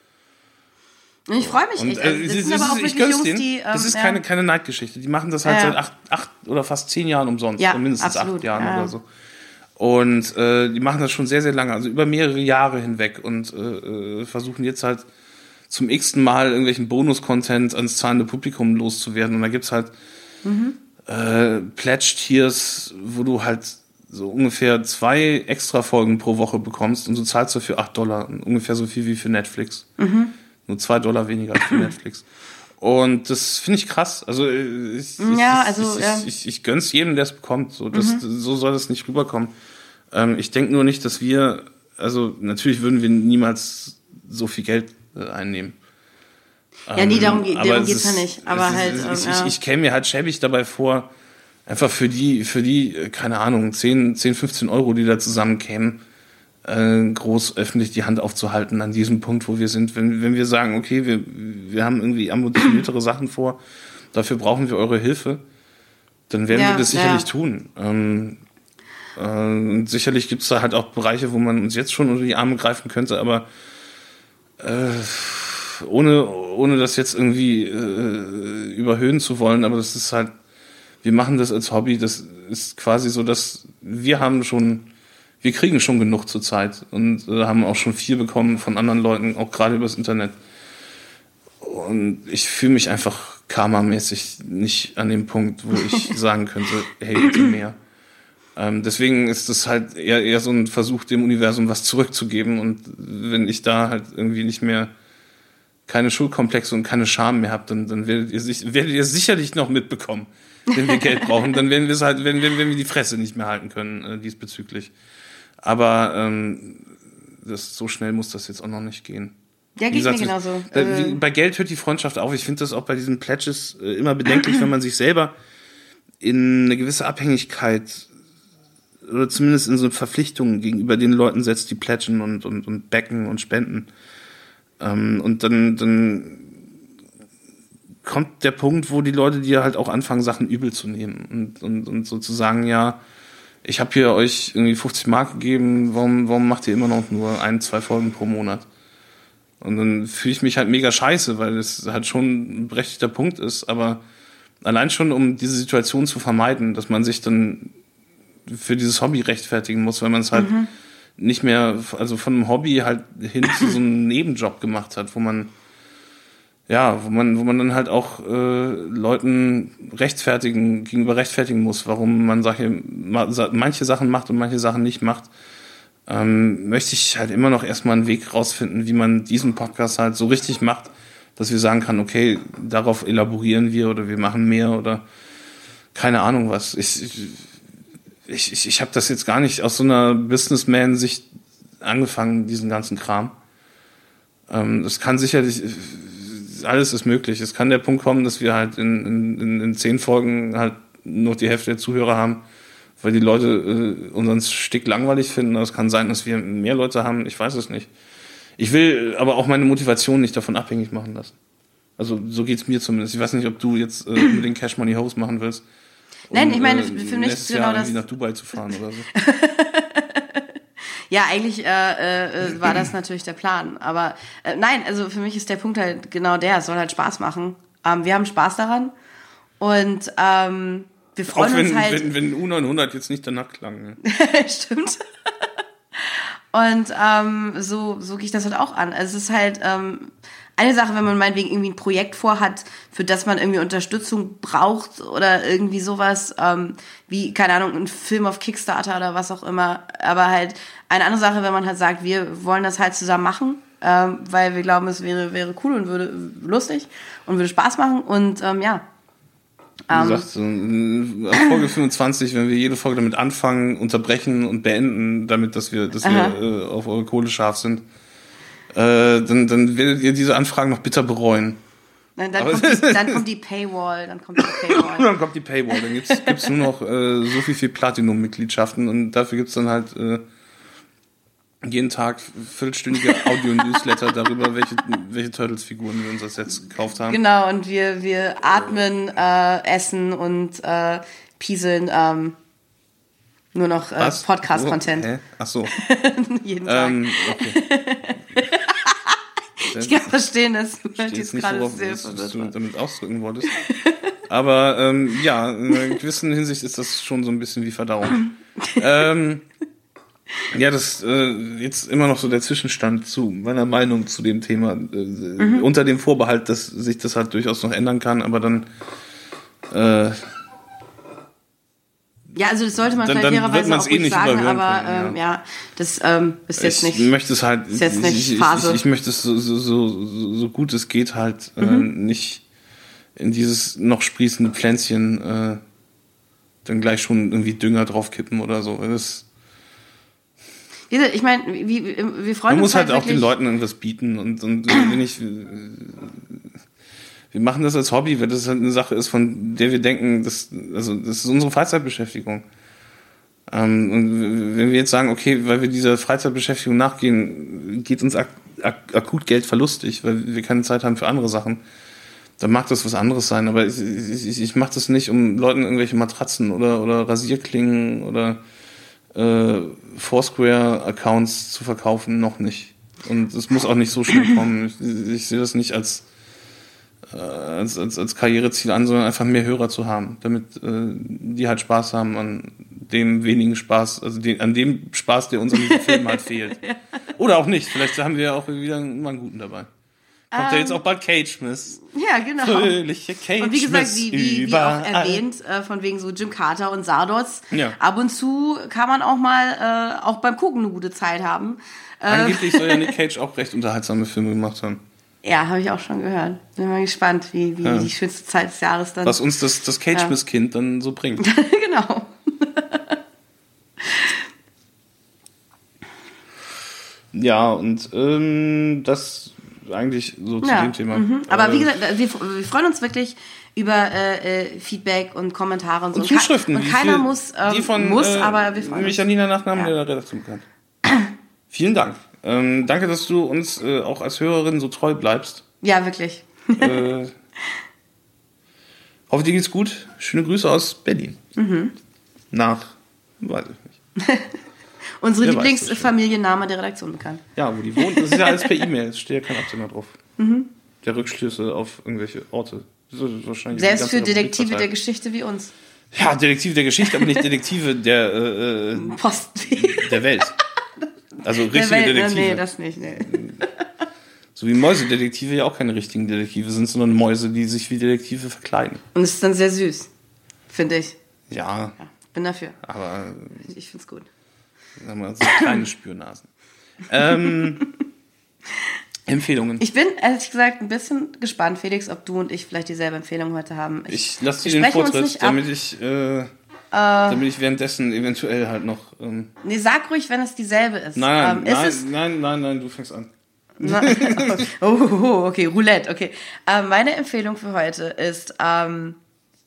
Und ich freue mich Und echt. äh, Also, das sie- sind sie- aber auch ich wirklich gönn's Jungs, denen. die... Ähm, das ist ja. keine, keine Neidgeschichte. Die machen das halt Ja, ja. seit acht, acht oder fast zehn Jahren umsonst. Ja, oder mindestens absolut, acht Jahren ja. oder so. Und äh, die machen das schon sehr, sehr lange, also über mehrere Jahre hinweg und äh, äh, versuchen jetzt halt zum x-ten Mal irgendwelchen Bonus-Content ans zahlende Publikum loszuwerden. Und da gibt's halt Mhm. äh, Pledge-Tiers, wo du halt so ungefähr zwei Extra-Folgen pro Woche bekommst und du zahlst dafür acht Dollar, ungefähr so viel wie für Netflix. Mhm. Nur zwei Dollar weniger als für Netflix. Und das finde ich krass. Also äh, ich, Ja, ich, also, ich, ja. ich, ich, ich gönn's jedem, der es bekommt. So, das, so soll das nicht rüberkommen. Ähm, ich denke nur nicht, dass wir, also natürlich würden wir niemals so viel Geld äh, einnehmen. Ja, nee, darum, geht- Aber darum es geht's ja ist- nicht. Aber es ist- halt, es ähm, ist- ja. ich, ich käme mir halt schäbig dabei vor, einfach für die, für die, äh, keine Ahnung, zehn, fünfzehn Euro, die da zusammenkämen, äh, groß öffentlich die Hand aufzuhalten an diesem Punkt, wo wir sind. Wenn, wenn wir sagen, okay, wir, wir haben irgendwie ambitioniertere Sachen vor, dafür brauchen wir eure Hilfe, dann werden Ja, wir das sicherlich ja. tun. Ähm, äh, und sicherlich gibt's da halt auch Bereiche, wo man uns jetzt schon unter die Arme greifen könnte, aber äh, ohne, ohne das jetzt irgendwie äh, überhöhen zu wollen, aber das ist halt, wir machen das als Hobby, das ist quasi so, dass wir haben schon, wir kriegen schon genug zur Zeit und äh, haben auch schon viel bekommen von anderen Leuten, auch gerade übers Internet. Und ich fühle mich einfach karmamäßig nicht an dem Punkt, wo ich sagen könnte, hey, bitte mehr. Ähm, deswegen ist es halt eher, eher so ein Versuch, dem Universum was zurückzugeben. Und wenn ich da halt irgendwie nicht mehr keine Schuldkomplexe und keine Scham mehr habt, dann, dann werdet ihr, sich, werdet ihr sicherlich noch mitbekommen, wenn wir Geld brauchen. Dann werden wir es halt, wenn, wenn, wenn wir die Fresse nicht mehr halten können äh, diesbezüglich. Aber ähm, das, so schnell muss das jetzt auch noch nicht gehen. Ja, Wie geht mir gesagt, genauso. Bei, Also- wie, bei Geld hört die Freundschaft auf. Ich finde das auch bei diesen Pledges äh, immer bedenklich, wenn man sich selber in eine gewisse Abhängigkeit oder zumindest in so Verpflichtungen gegenüber den Leuten setzt, die pledgen und, und, und backen und spenden. Ähm, und dann, dann kommt der Punkt, wo die Leute dir halt auch anfangen, Sachen übel zu nehmen und, und, und so zu sagen, ja, ich habe hier euch irgendwie fünfzig Mark gegeben, warum, warum macht ihr immer noch nur ein, zwei Folgen pro Monat? Und dann fühle ich mich halt mega scheiße, weil das halt schon ein berechtigter Punkt ist, aber allein schon, um diese Situation zu vermeiden, dass man sich dann für dieses Hobby rechtfertigen muss, weil man es halt mhm. nicht mehr, also von einem Hobby halt hin zu so einem Nebenjob gemacht hat, wo man ja, wo man, wo man dann halt auch äh, Leuten rechtfertigen, gegenüber rechtfertigen muss, warum man solche, manche Sachen macht und manche Sachen nicht macht, ähm, möchte ich halt immer noch erstmal einen Weg rausfinden, wie man diesen Podcast halt so richtig macht, dass wir sagen kann, okay, darauf elaborieren wir oder wir machen mehr oder keine Ahnung was. Ich, ich, ich, ich habe das jetzt gar nicht aus so einer Businessman-Sicht angefangen, diesen ganzen Kram. Ähm, das kann sicherlich... Alles ist möglich. Es kann der Punkt kommen, dass wir halt in, in, in zehn Folgen halt nur die Hälfte der Zuhörer haben, weil die Leute äh, unseren Stick langweilig finden. Es kann sein, dass wir mehr Leute haben. Ich weiß es nicht. Ich will aber auch meine Motivation nicht davon abhängig machen lassen. Also so geht's mir zumindest. Ich weiß nicht, ob du jetzt äh, unbedingt Cash Money Host machen willst. Um, Nein, ich meine, äh, für mich ist genau Jahr das... irgendwie nach Dubai zu fahren oder so. Ja, eigentlich äh, äh, war das natürlich der Plan. Aber äh, nein, also für mich ist der Punkt halt genau der, es soll halt Spaß machen. Ähm, wir haben Spaß daran und ähm, wir freuen auch wenn, uns halt... wenn, wenn U neunhundert jetzt nicht danach klang. Ne? Stimmt. Und ähm, so, so gehe ich das halt auch an. Also es ist halt ähm, eine Sache, wenn man meinetwegen irgendwie ein Projekt vorhat, für das man irgendwie Unterstützung braucht oder irgendwie sowas, ähm, wie, keine Ahnung, ein Film auf Kickstarter oder was auch immer. Aber halt eine andere Sache, wenn man halt sagt, wir wollen das halt zusammen machen, ähm, weil wir glauben, es wäre, wäre cool und würde lustig und würde Spaß machen. Und ähm, ja. Wie gesagt, so, ab Folge fünfundzwanzig, wenn wir jede Folge damit anfangen, unterbrechen und beenden, damit, dass wir, dass wir äh, auf eure Kohle scharf sind, äh, dann, dann werdet ihr diese Anfragen noch bitter bereuen. Dann, dann, kommt, die, dann kommt die Paywall, dann kommt die Paywall. dann kommt die Paywall, dann gibt's, gibt's nur noch äh, so viel, viel Platinum-Mitgliedschaften und dafür gibt's dann halt äh, jeden Tag viertelstündige Audio-Newsletter darüber, welche, welche Turtles-Figuren wir uns als jetzt gekauft haben. Genau, und wir, wir atmen, äh, essen und äh, pieseln ähm, nur noch äh, Podcast-Content. Oh, hä? Ach so. Jeden Tag. Ähm, okay. Ich kann verstehen, dass du halt jetzt nicht, gerade worauf, sehr was, was verwirrt du warst. damit ausdrücken wolltest. Aber ähm, ja, in einer gewissen Hinsicht ist das schon so ein bisschen wie Verdauung. ähm, ja, das äh, jetzt immer noch so der Zwischenstand zu meiner Meinung zu dem Thema. Äh, mhm. Unter dem Vorbehalt, dass sich das halt durchaus noch ändern kann, aber dann äh, ja, also das sollte man dann, vielleicht dann fairerweise auch eh nicht sagen, aber können, ähm, ja. ja, das ähm, ist jetzt ich nicht. Möchte es halt, ist jetzt nicht ich, Phase. Ich, ich möchte es so, so, so, so gut es geht halt äh, mhm. nicht in dieses noch sprießende Pflänzchen äh, dann gleich schon irgendwie Dünger draufkippen oder so. Das, Wie gesagt, ich meine, wie, wir freuen man uns muss halt, halt auch den Leuten irgendwas bieten und, und wenn ich wir machen das als Hobby, weil das halt eine Sache ist, von der wir denken, das, also das ist unsere Freizeitbeschäftigung. Ähm, und wenn wir jetzt sagen, okay, weil wir dieser Freizeitbeschäftigung nachgehen, geht uns ak- ak- akut Geld verlustig, weil wir keine Zeit haben für andere Sachen, dann mag das was anderes sein. Aber ich, ich, ich mache das nicht, um Leuten irgendwelche Matratzen oder, oder Rasierklingen oder äh, Foursquare-Accounts zu verkaufen, noch nicht. Und es muss auch nicht so schnell kommen. Ich, ich sehe das nicht als Als, als, als Karriereziel an, sondern einfach mehr Hörer zu haben, damit äh, die halt Spaß haben an dem wenigen Spaß, also den, an dem Spaß, der uns an diesem Film halt fehlt. Oder auch nicht, vielleicht haben wir ja auch wieder mal einen guten dabei. Kommt um, ja jetzt auch bald Cage-Miss. Ja, genau. Fröhliche Cage-Miss. Und wie gesagt, wie, wie, wie auch erwähnt, äh, von wegen so Jim Carter und Sardos, ja. ab und zu kann man auch mal äh, auch beim Gucken eine gute Zeit haben. Äh, Angeblich soll ja Nick Cage auch recht unterhaltsame Filme gemacht haben. Ja, habe ich auch schon gehört. Bin mal gespannt, wie, wie ja. die schönste Zeit des Jahres dann... Was uns das, das Cage-Miss-Kind ja. dann so bringt. Genau. Ja, und ähm, das eigentlich so zu ja. dem Thema. Mhm. Aber äh, wie gesagt, wir, wir freuen uns wirklich über äh, Feedback und Kommentare und so. Und Zuschriften. Und keiner muss, ähm, die von, muss äh, aber wir freuen uns. Michalina Nachnamen ja. der Redaktion bekannt. Vielen Dank. Ähm, danke, dass du uns äh, auch als Hörerin so treu bleibst. Ja, wirklich. äh, hoffe, dir geht's gut. Schöne Grüße aus Berlin. Mhm. Nach Weiß ich nicht. Unsere Wer weiß das Lieblingsfamilienname der Redaktion bekannt. Ja, wo die wohnt, das ist ja alles per E-Mail. Es steht ja kein Absender drauf. Mhm. Der Rückschlüsse auf irgendwelche Orte. So, wahrscheinlich die Selbst ganze für Republik Detektive der verteilt. Geschichte wie uns. Ja, Detektive der Geschichte, aber nicht Detektive der, äh, äh, Postweg. der Welt. Also richtige Der Welt, Detektive. Nee, das nicht. Nee. So wie Mäusedetektive ja auch keine richtigen Detektive sind, sondern Mäuse, die sich wie Detektive verkleiden. Und es ist dann sehr süß, finde ich. Ja, Ja, bin dafür. aber Ich finde es gut. sagen wir mal, so kleine Spürnasen. Ähm, Empfehlungen. Ich bin, ehrlich gesagt, ein bisschen gespannt, Felix, ob du und ich vielleicht dieselbe Empfehlung heute haben. Ich lasse wir dir den sprechen uns Vortritt, nicht ab. damit ich, äh, damit ich währenddessen eventuell halt noch... Ähm, Nee, sag ruhig, wenn es dieselbe ist. nein, ähm, ist nein, es, nein, nein, nein, du fängst an. Na, oh, oh, oh, okay, Roulette, okay. Ähm, meine Empfehlung für heute ist ähm,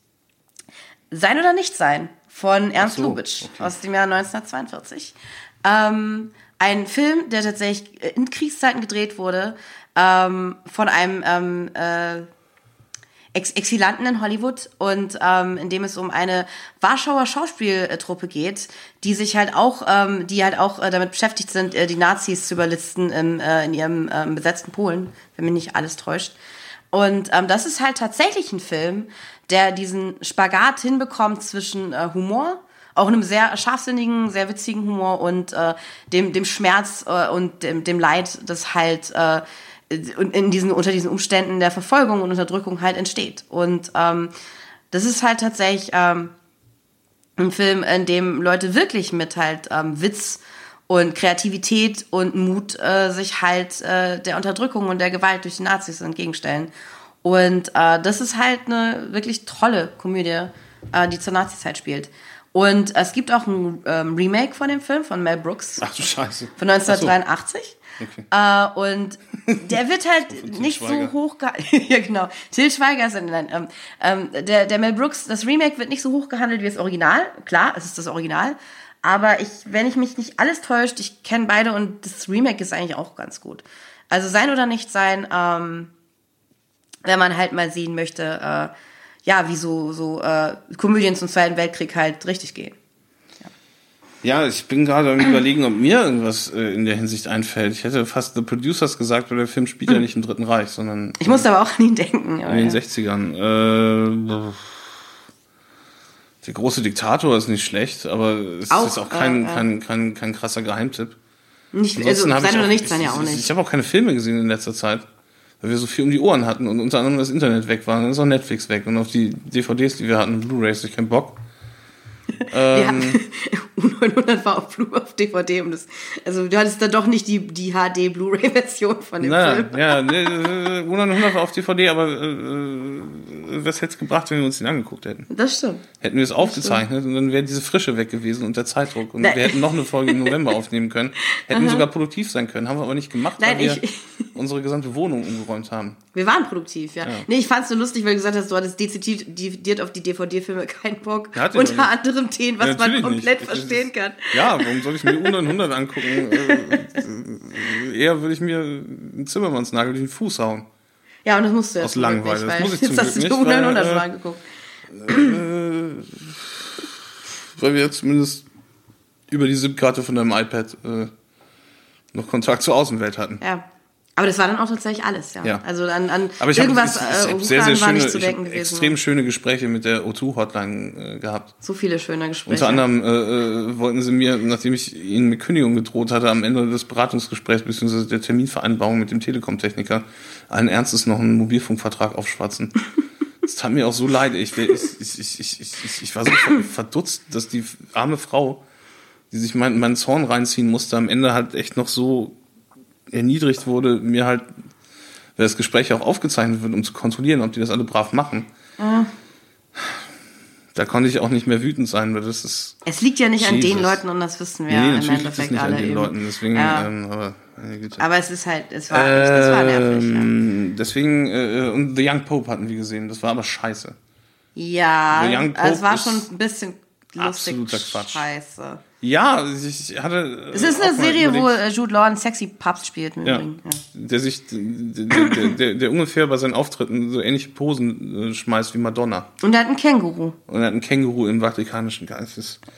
Sein oder Nicht Sein von Ernst Ach so, Lubitsch okay. aus dem Jahr neunzehnhundertzweiundvierzig. Ähm, ein Film, der tatsächlich in Kriegszeiten gedreht wurde, ähm, von einem ähm, äh, Ex Exilanten in Hollywood und ähm, in dem es um eine Warschauer Schauspieltruppe geht, die sich halt auch, ähm, die halt auch äh, damit beschäftigt sind, äh, die Nazis zu überlisten im, äh, in ihrem ähm, besetzten Polen, wenn mich nicht alles täuscht. Und ähm, das ist halt tatsächlich ein Film, der diesen Spagat hinbekommt zwischen äh, Humor, auch einem sehr scharfsinnigen, sehr witzigen Humor und äh, dem, dem Schmerz äh, und dem, dem Leid, das halt äh, in diesen, unter diesen Umständen der Verfolgung und Unterdrückung halt entsteht. Und ähm, das ist halt tatsächlich ähm, ein Film, in dem Leute wirklich mit halt ähm, Witz und Kreativität und Mut äh, sich halt äh, der Unterdrückung und der Gewalt durch die Nazis entgegenstellen. Und äh, das ist halt eine wirklich tolle Komödie, äh, die zur Nazizeit spielt. Und es gibt auch ein ähm, Remake von dem Film von Mel Brooks Ach du Scheiße. von neunzehnhundertdreiundachtzig. Okay. Äh, und der wird halt Til nicht Schweiger. so hoch gehandelt. Ja, genau. Til Schweiger ist nein, ähm, ähm, der, der Mel Brooks, das Remake wird nicht so hoch gehandelt wie das Original. Klar, es ist das Original. Aber ich, wenn ich mich nicht alles täuscht, ich kenne beide und das Remake ist eigentlich auch ganz gut. Also Sein oder Nicht Sein, ähm, wenn man halt mal sehen möchte, äh, ja, wie so, so äh, Komödien zum Zweiten Weltkrieg halt richtig gehen. Ja, ich bin gerade am Überlegen, ob mir irgendwas äh, in der Hinsicht einfällt. Ich hätte fast The Producers gesagt, weil der Film spielt ja nicht im Dritten Reich, sondern Ich musste aber auch an ihn denken. in den sechzigern. Äh, der große Diktator ist nicht schlecht, aber es Auch, ist auch kein, äh, äh. kein, kein, kein krasser Geheimtipp. Nicht, also Ansonsten hab Sein ich oder auch- Nicht Sein ja auch ich, nicht. Ich habe auch keine Filme gesehen in letzter Zeit, weil wir so viel um die Ohren hatten und unter anderem das Internet weg war. Dann ist auch Netflix weg und auf die D V Ds, die wir hatten, Blu-rays, ich keinen Bock. Ja, Ähm, U neunhundert war auf, Blu- auf D V D. Und das, also du hattest dann doch nicht die, die H D-Blu-ray-Version von dem na, Film. ja, ne, hundert war auf D V D, aber äh, was hätte es gebracht, wenn wir uns den angeguckt hätten? Das stimmt. Hätten wir es aufgezeichnet und dann wäre diese Frische weg gewesen und der Zeitdruck. Und Nein. wir hätten noch eine Folge im November aufnehmen können. Hätten sogar produktiv sein können, haben wir aber nicht gemacht, Nein, weil wir ich- unsere gesamte Wohnung umgeräumt haben. Wir waren produktiv, ja. Ja. Nee, ich fand's so lustig, weil du gesagt hast, du hattest dezidiert dezidiert auf die D V D-Filme keinen Bock. Ja, hatte ich Unter doch nicht. anderem Themen, was Ja, man natürlich komplett nicht. verstehen kann. Ja, warum soll ich mir U neunhundert angucken? Äh, eher würde ich mir einen Zimmermannsnagel durch den Fuß hauen. Ja, und das musst du jetzt Aus Langeweile. Das weil muss ich jetzt zum hast Glück du nicht, die U neunhundert weil, schon äh, angeguckt. Weil wir jetzt zumindest über die SIM-Karte von deinem iPad äh, noch Kontakt zur Außenwelt hatten. Ja. Aber das war dann auch tatsächlich alles, ja. Ja. Also an, an Aber ich habe irgendwas ich, ich, äh, hab sehr, sehr Hochfahren war schöne, nicht zu ich hab denken gewesen. extrem schöne Gespräche mit der O zwei Hotline äh, gehabt. So viele schöne Gespräche. Unter anderem äh, äh, wollten sie mir, nachdem ich ihnen mit Kündigung gedroht hatte, am Ende des Beratungsgesprächs bzw. der Terminvereinbarung mit dem Telekom-Techniker allen Ernstes noch einen Mobilfunkvertrag aufschwatzen. Das tat mir auch so leid. Ich, ich, ich, ich, ich, ich, ich war so verdutzt, dass die arme Frau, die sich meinen mein Zorn reinziehen musste, am Ende halt echt noch so erniedrigt wurde, mir halt, weil das Gespräch auch aufgezeichnet wird, um zu kontrollieren, ob die das alle brav machen. Ja. Da konnte ich auch nicht mehr wütend sein, weil das ist... Es liegt ja nicht an Jesus. den Leuten und das wissen wir Nee, ja im natürlich liegt es Endeffekt nicht alle an den eben. Leuten, deswegen, Ja. ähm, aber, meine Güte. Aber es ist halt, es war, echt, das war nervig. Ähm, deswegen, äh, und The Young Pope hatten wir gesehen, das war aber scheiße. Ja, The ja Young also es Pope war ist schon ein bisschen lustig. absoluter Quatsch. Scheiße. Ja, ich hatte... Es ist eine Serie, wo äh, Jude Law einen sexy Papst spielt. Im Ja, Übrigen. Ja. der sich, der, der, der, der ungefähr bei seinen Auftritten so ähnliche Posen äh, schmeißt wie Madonna. Und er hat einen Känguru. Und er hat ein Känguru im Vatikanischen Geist. Das-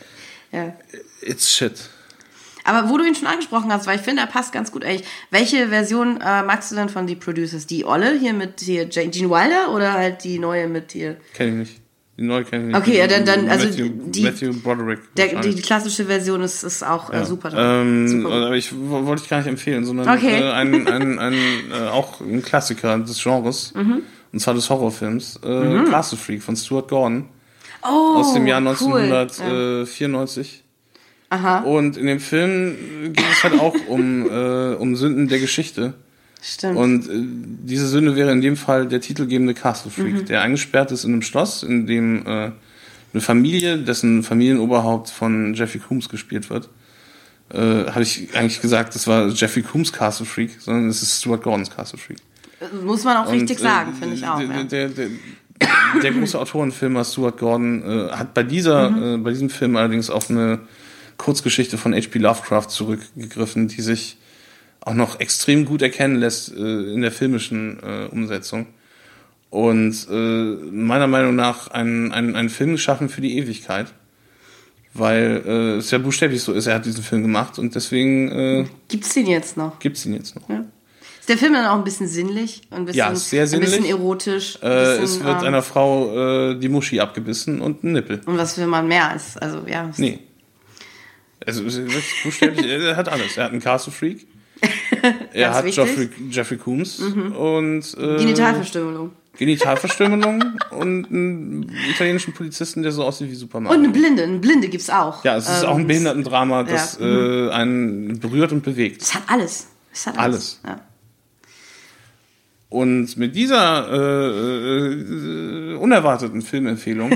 Ja. It's shit. Aber wo du ihn schon angesprochen hast, weil ich finde, er passt ganz gut eigentlich. Welche Version äh, magst du denn von The Producers? Die Olle hier mit hier Gene Wilder oder halt die neue mit hier? Kenn ich nicht. Die neue kenn ich nicht. Okay, ja, dann, dann also Matthew, die, Matthew Broderick. der, die, die klassische Version ist, ist auch ja. äh, super. Ähm, super. Aber ich w- wollte ich gar nicht empfehlen, sondern Okay. äh, ein, ein, ein, äh, auch ein Klassiker des Genres, Mhm. und zwar des Horrorfilms, äh, mhm. Castle Freak von Stuart Gordon Oh, aus dem Jahr cool. neunzehnhundertvierundneunzig. Ja. Aha. Und in dem Film geht es halt auch um, äh, um Sünden der Geschichte. Stimmt. Und äh, diese Sünde wäre in dem Fall der titelgebende Castle Freak, Mhm. der eingesperrt ist in einem Schloss, in dem äh, eine Familie, dessen Familienoberhaupt von Jeffrey Combs gespielt wird. Äh, habe ich eigentlich gesagt, das war Jeffrey Combs Castle Freak, sondern es ist Stuart Gordons Castle Freak. Muss man auch Und, richtig äh, sagen, finde ich auch. Der, Ja. der, der, der große Autorenfilmer Stuart Gordon äh, hat bei dieser, Mhm. äh, bei diesem Film allerdings auf eine Kurzgeschichte von H P Lovecraft zurückgegriffen, die sich auch noch extrem gut erkennen lässt äh, in der filmischen äh, Umsetzung. Und äh, meiner Meinung nach einen, einen, einen Film geschaffen für die Ewigkeit. Weil äh, es ja buchstäblich so ist, er hat diesen Film gemacht und deswegen äh, Gibt's den jetzt noch? gibt's ihn jetzt noch. Ja. Ist der Film dann auch ein bisschen sinnlich? Ein bisschen, Ja, ist sehr sinnlich. Ein bisschen erotisch? Ein Äh, bisschen, es wird ähm, einer Frau äh, die Muschi abgebissen und ein Nippel. Und was will man mehr als, also ja. was- Nee. Also es ist wirklich buchstäblich, er hat alles. Er hat einen Castle Freak. Er Ganz hat wichtig. Jeffrey, Jeffrey Combs und äh, Genitalverstümmelung. Genitalverstümmelung und einen italienischen Polizisten, der so aussieht wie Superman. Und eine Blinde, eine Blinde gibt's auch. Ja, es ist Ähm, auch ein Behindertendrama, das ja. äh, einen berührt und bewegt. Es hat alles. Es hat alles. Alles. Ja. Und mit dieser äh, äh, unerwarteten Filmempfehlung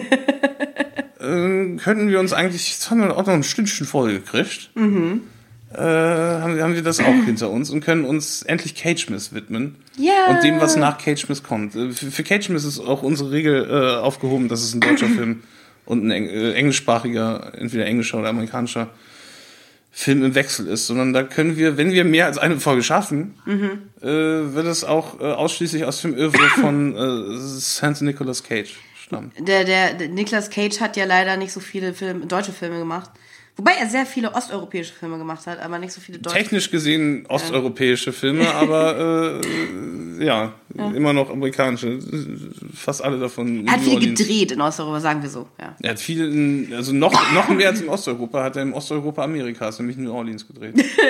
äh, könnten wir uns eigentlich, jetzt haben wir auch noch ein Stündchen voll gekriegt, mhm. äh, haben, haben wir das auch hinter uns und können uns endlich Cagemas widmen. Ja. Und dem, was nach Cagemas kommt. Äh, Für, für Cagemas ist auch unsere Regel äh, aufgehoben, dass es ein deutscher Film und ein eng, äh, englischsprachiger, entweder englischer oder amerikanischer Film im Wechsel ist, sondern da können wir, wenn wir mehr als eine Folge schaffen, mhm. äh, wird es auch äh, ausschließlich aus dem Oeuvre von äh, Saint Nicolas Cage stammen. Der, der, der Nicolas Cage hat ja leider nicht so viele Filme, deutsche Filme gemacht. Wobei er sehr viele osteuropäische Filme gemacht hat, aber nicht so viele deutsche. Technisch gesehen osteuropäische Filme, aber äh, ja, ja, immer noch amerikanische. Fast alle davon in Er hat New viele Orleans. gedreht in Osteuropa, sagen wir so. Ja. Er hat viele, in, also noch, noch mehr als in Osteuropa, hat er im Osteuropa Amerikas, nämlich New Orleans gedreht.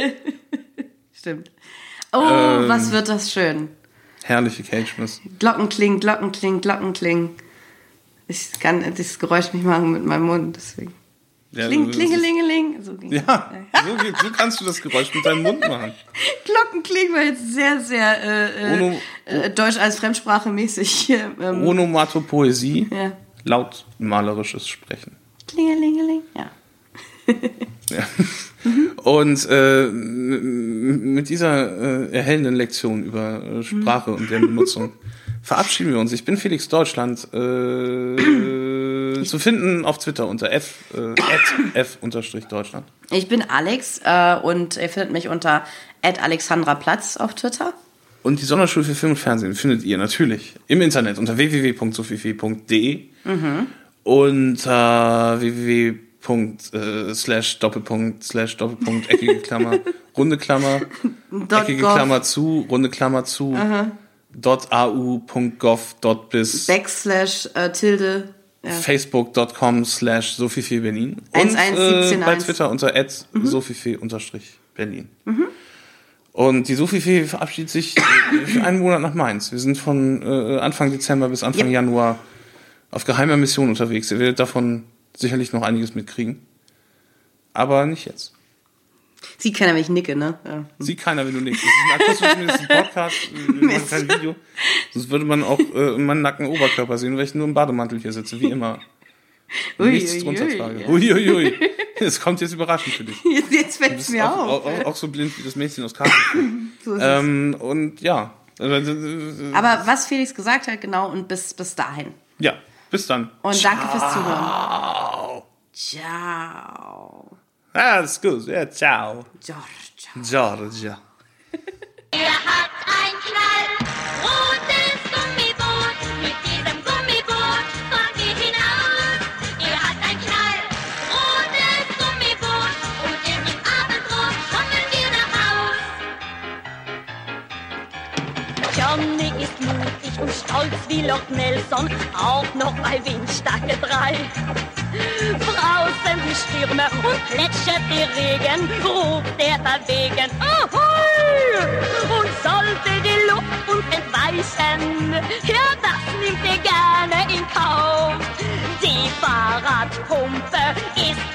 Stimmt. Oh, Ähm. was wird das schön. Herrliche Cagemas. Glocken klingen, Glocken klingen, Glocken klingen. Ich kann das Geräusch nicht machen mit meinem Mund, deswegen. Ja, Kling, das ist- klingelingeling. So ging Ja, so, geht, so kannst du das Geräusch mit deinem Mund machen. Glocken klingen war jetzt sehr, sehr äh, äh, Ono- äh, Deutsch als Fremdsprache mäßig. Ähm, Onomatopoesie, ja. lautmalerisches Sprechen. Klingelingeling, ja. Ja. Und äh, m- mit dieser äh, erhellenden Lektion über äh, Sprache und deren Benutzung verabschieden wir uns. Ich bin Felix Deutschland, äh, zu finden auf Twitter unter f, äh, at f unterstrich Deutschland. Ich bin Alex äh, und ihr findet mich unter at alexandraplatz auf Twitter. Und die Sonderschule für Film und Fernsehen findet ihr natürlich im Internet unter w w w punkt sofifi punkt d e, Mhm. unter w w w punkt slash Doppelpunkt slash Doppelpunkt eckige Klammer runde Klammer Dot eckige gov. Klammer zu runde Klammer zu dot a u punkt gov dot bis Backslash äh, Tilde. Ja. facebook dot com slash sofifi Berlin eins und eins äh, siebzehn bei eins. Twitter unter at sofifi unterstrich Berlin. Und die Sofifi verabschiedet sich für einen Monat nach Mainz. Wir sind von äh, Anfang Dezember bis Anfang Yep. Januar auf geheimer Mission unterwegs. Ihr werdet davon sicherlich noch einiges mitkriegen. Aber nicht jetzt. Sieht keiner, wenn ich nicke, ne? Ja. Sieht keiner, wenn du nichts. Das ist ein akustisch zumindest ein Podcast, wir machen kein Video. Sonst würde man auch äh, meinen nackten Oberkörper sehen, weil ich nur im Bademantel hier sitze, wie immer. Ui, Nichts ui, drunter ui, trage. ja. Uiuiui. Das kommt jetzt überraschend für dich. Jetzt, jetzt fällt Du es bist mir auch, auf. auch, auch, auch so blind wie das Mädchen aus Kassel. So ist es. ähm, und ja. Aber was Felix gesagt hat, genau, und bis, bis dahin. Ja, bis dann. Und danke fürs Zuhören. Ciao. Ciao. Ah, das ist gut. Ja, ciao. Giorgia. Georgia. Er hat ein knallrotes Gummiboot. Mit diesem Gummiboot fahrt ihr hinaus. Er hat ein knallrotes Gummiboot. Johnny ist mutig und stolz wie Loch Nelson, auch noch bei Windstärke drei. Draußen die Stürme und plätschert der Regen, ruft er verwegen, Ahoi! Und sollte die Luft uns entweichen, ja, das nimmt er gerne in Kauf. Die Fahrradpumpe ist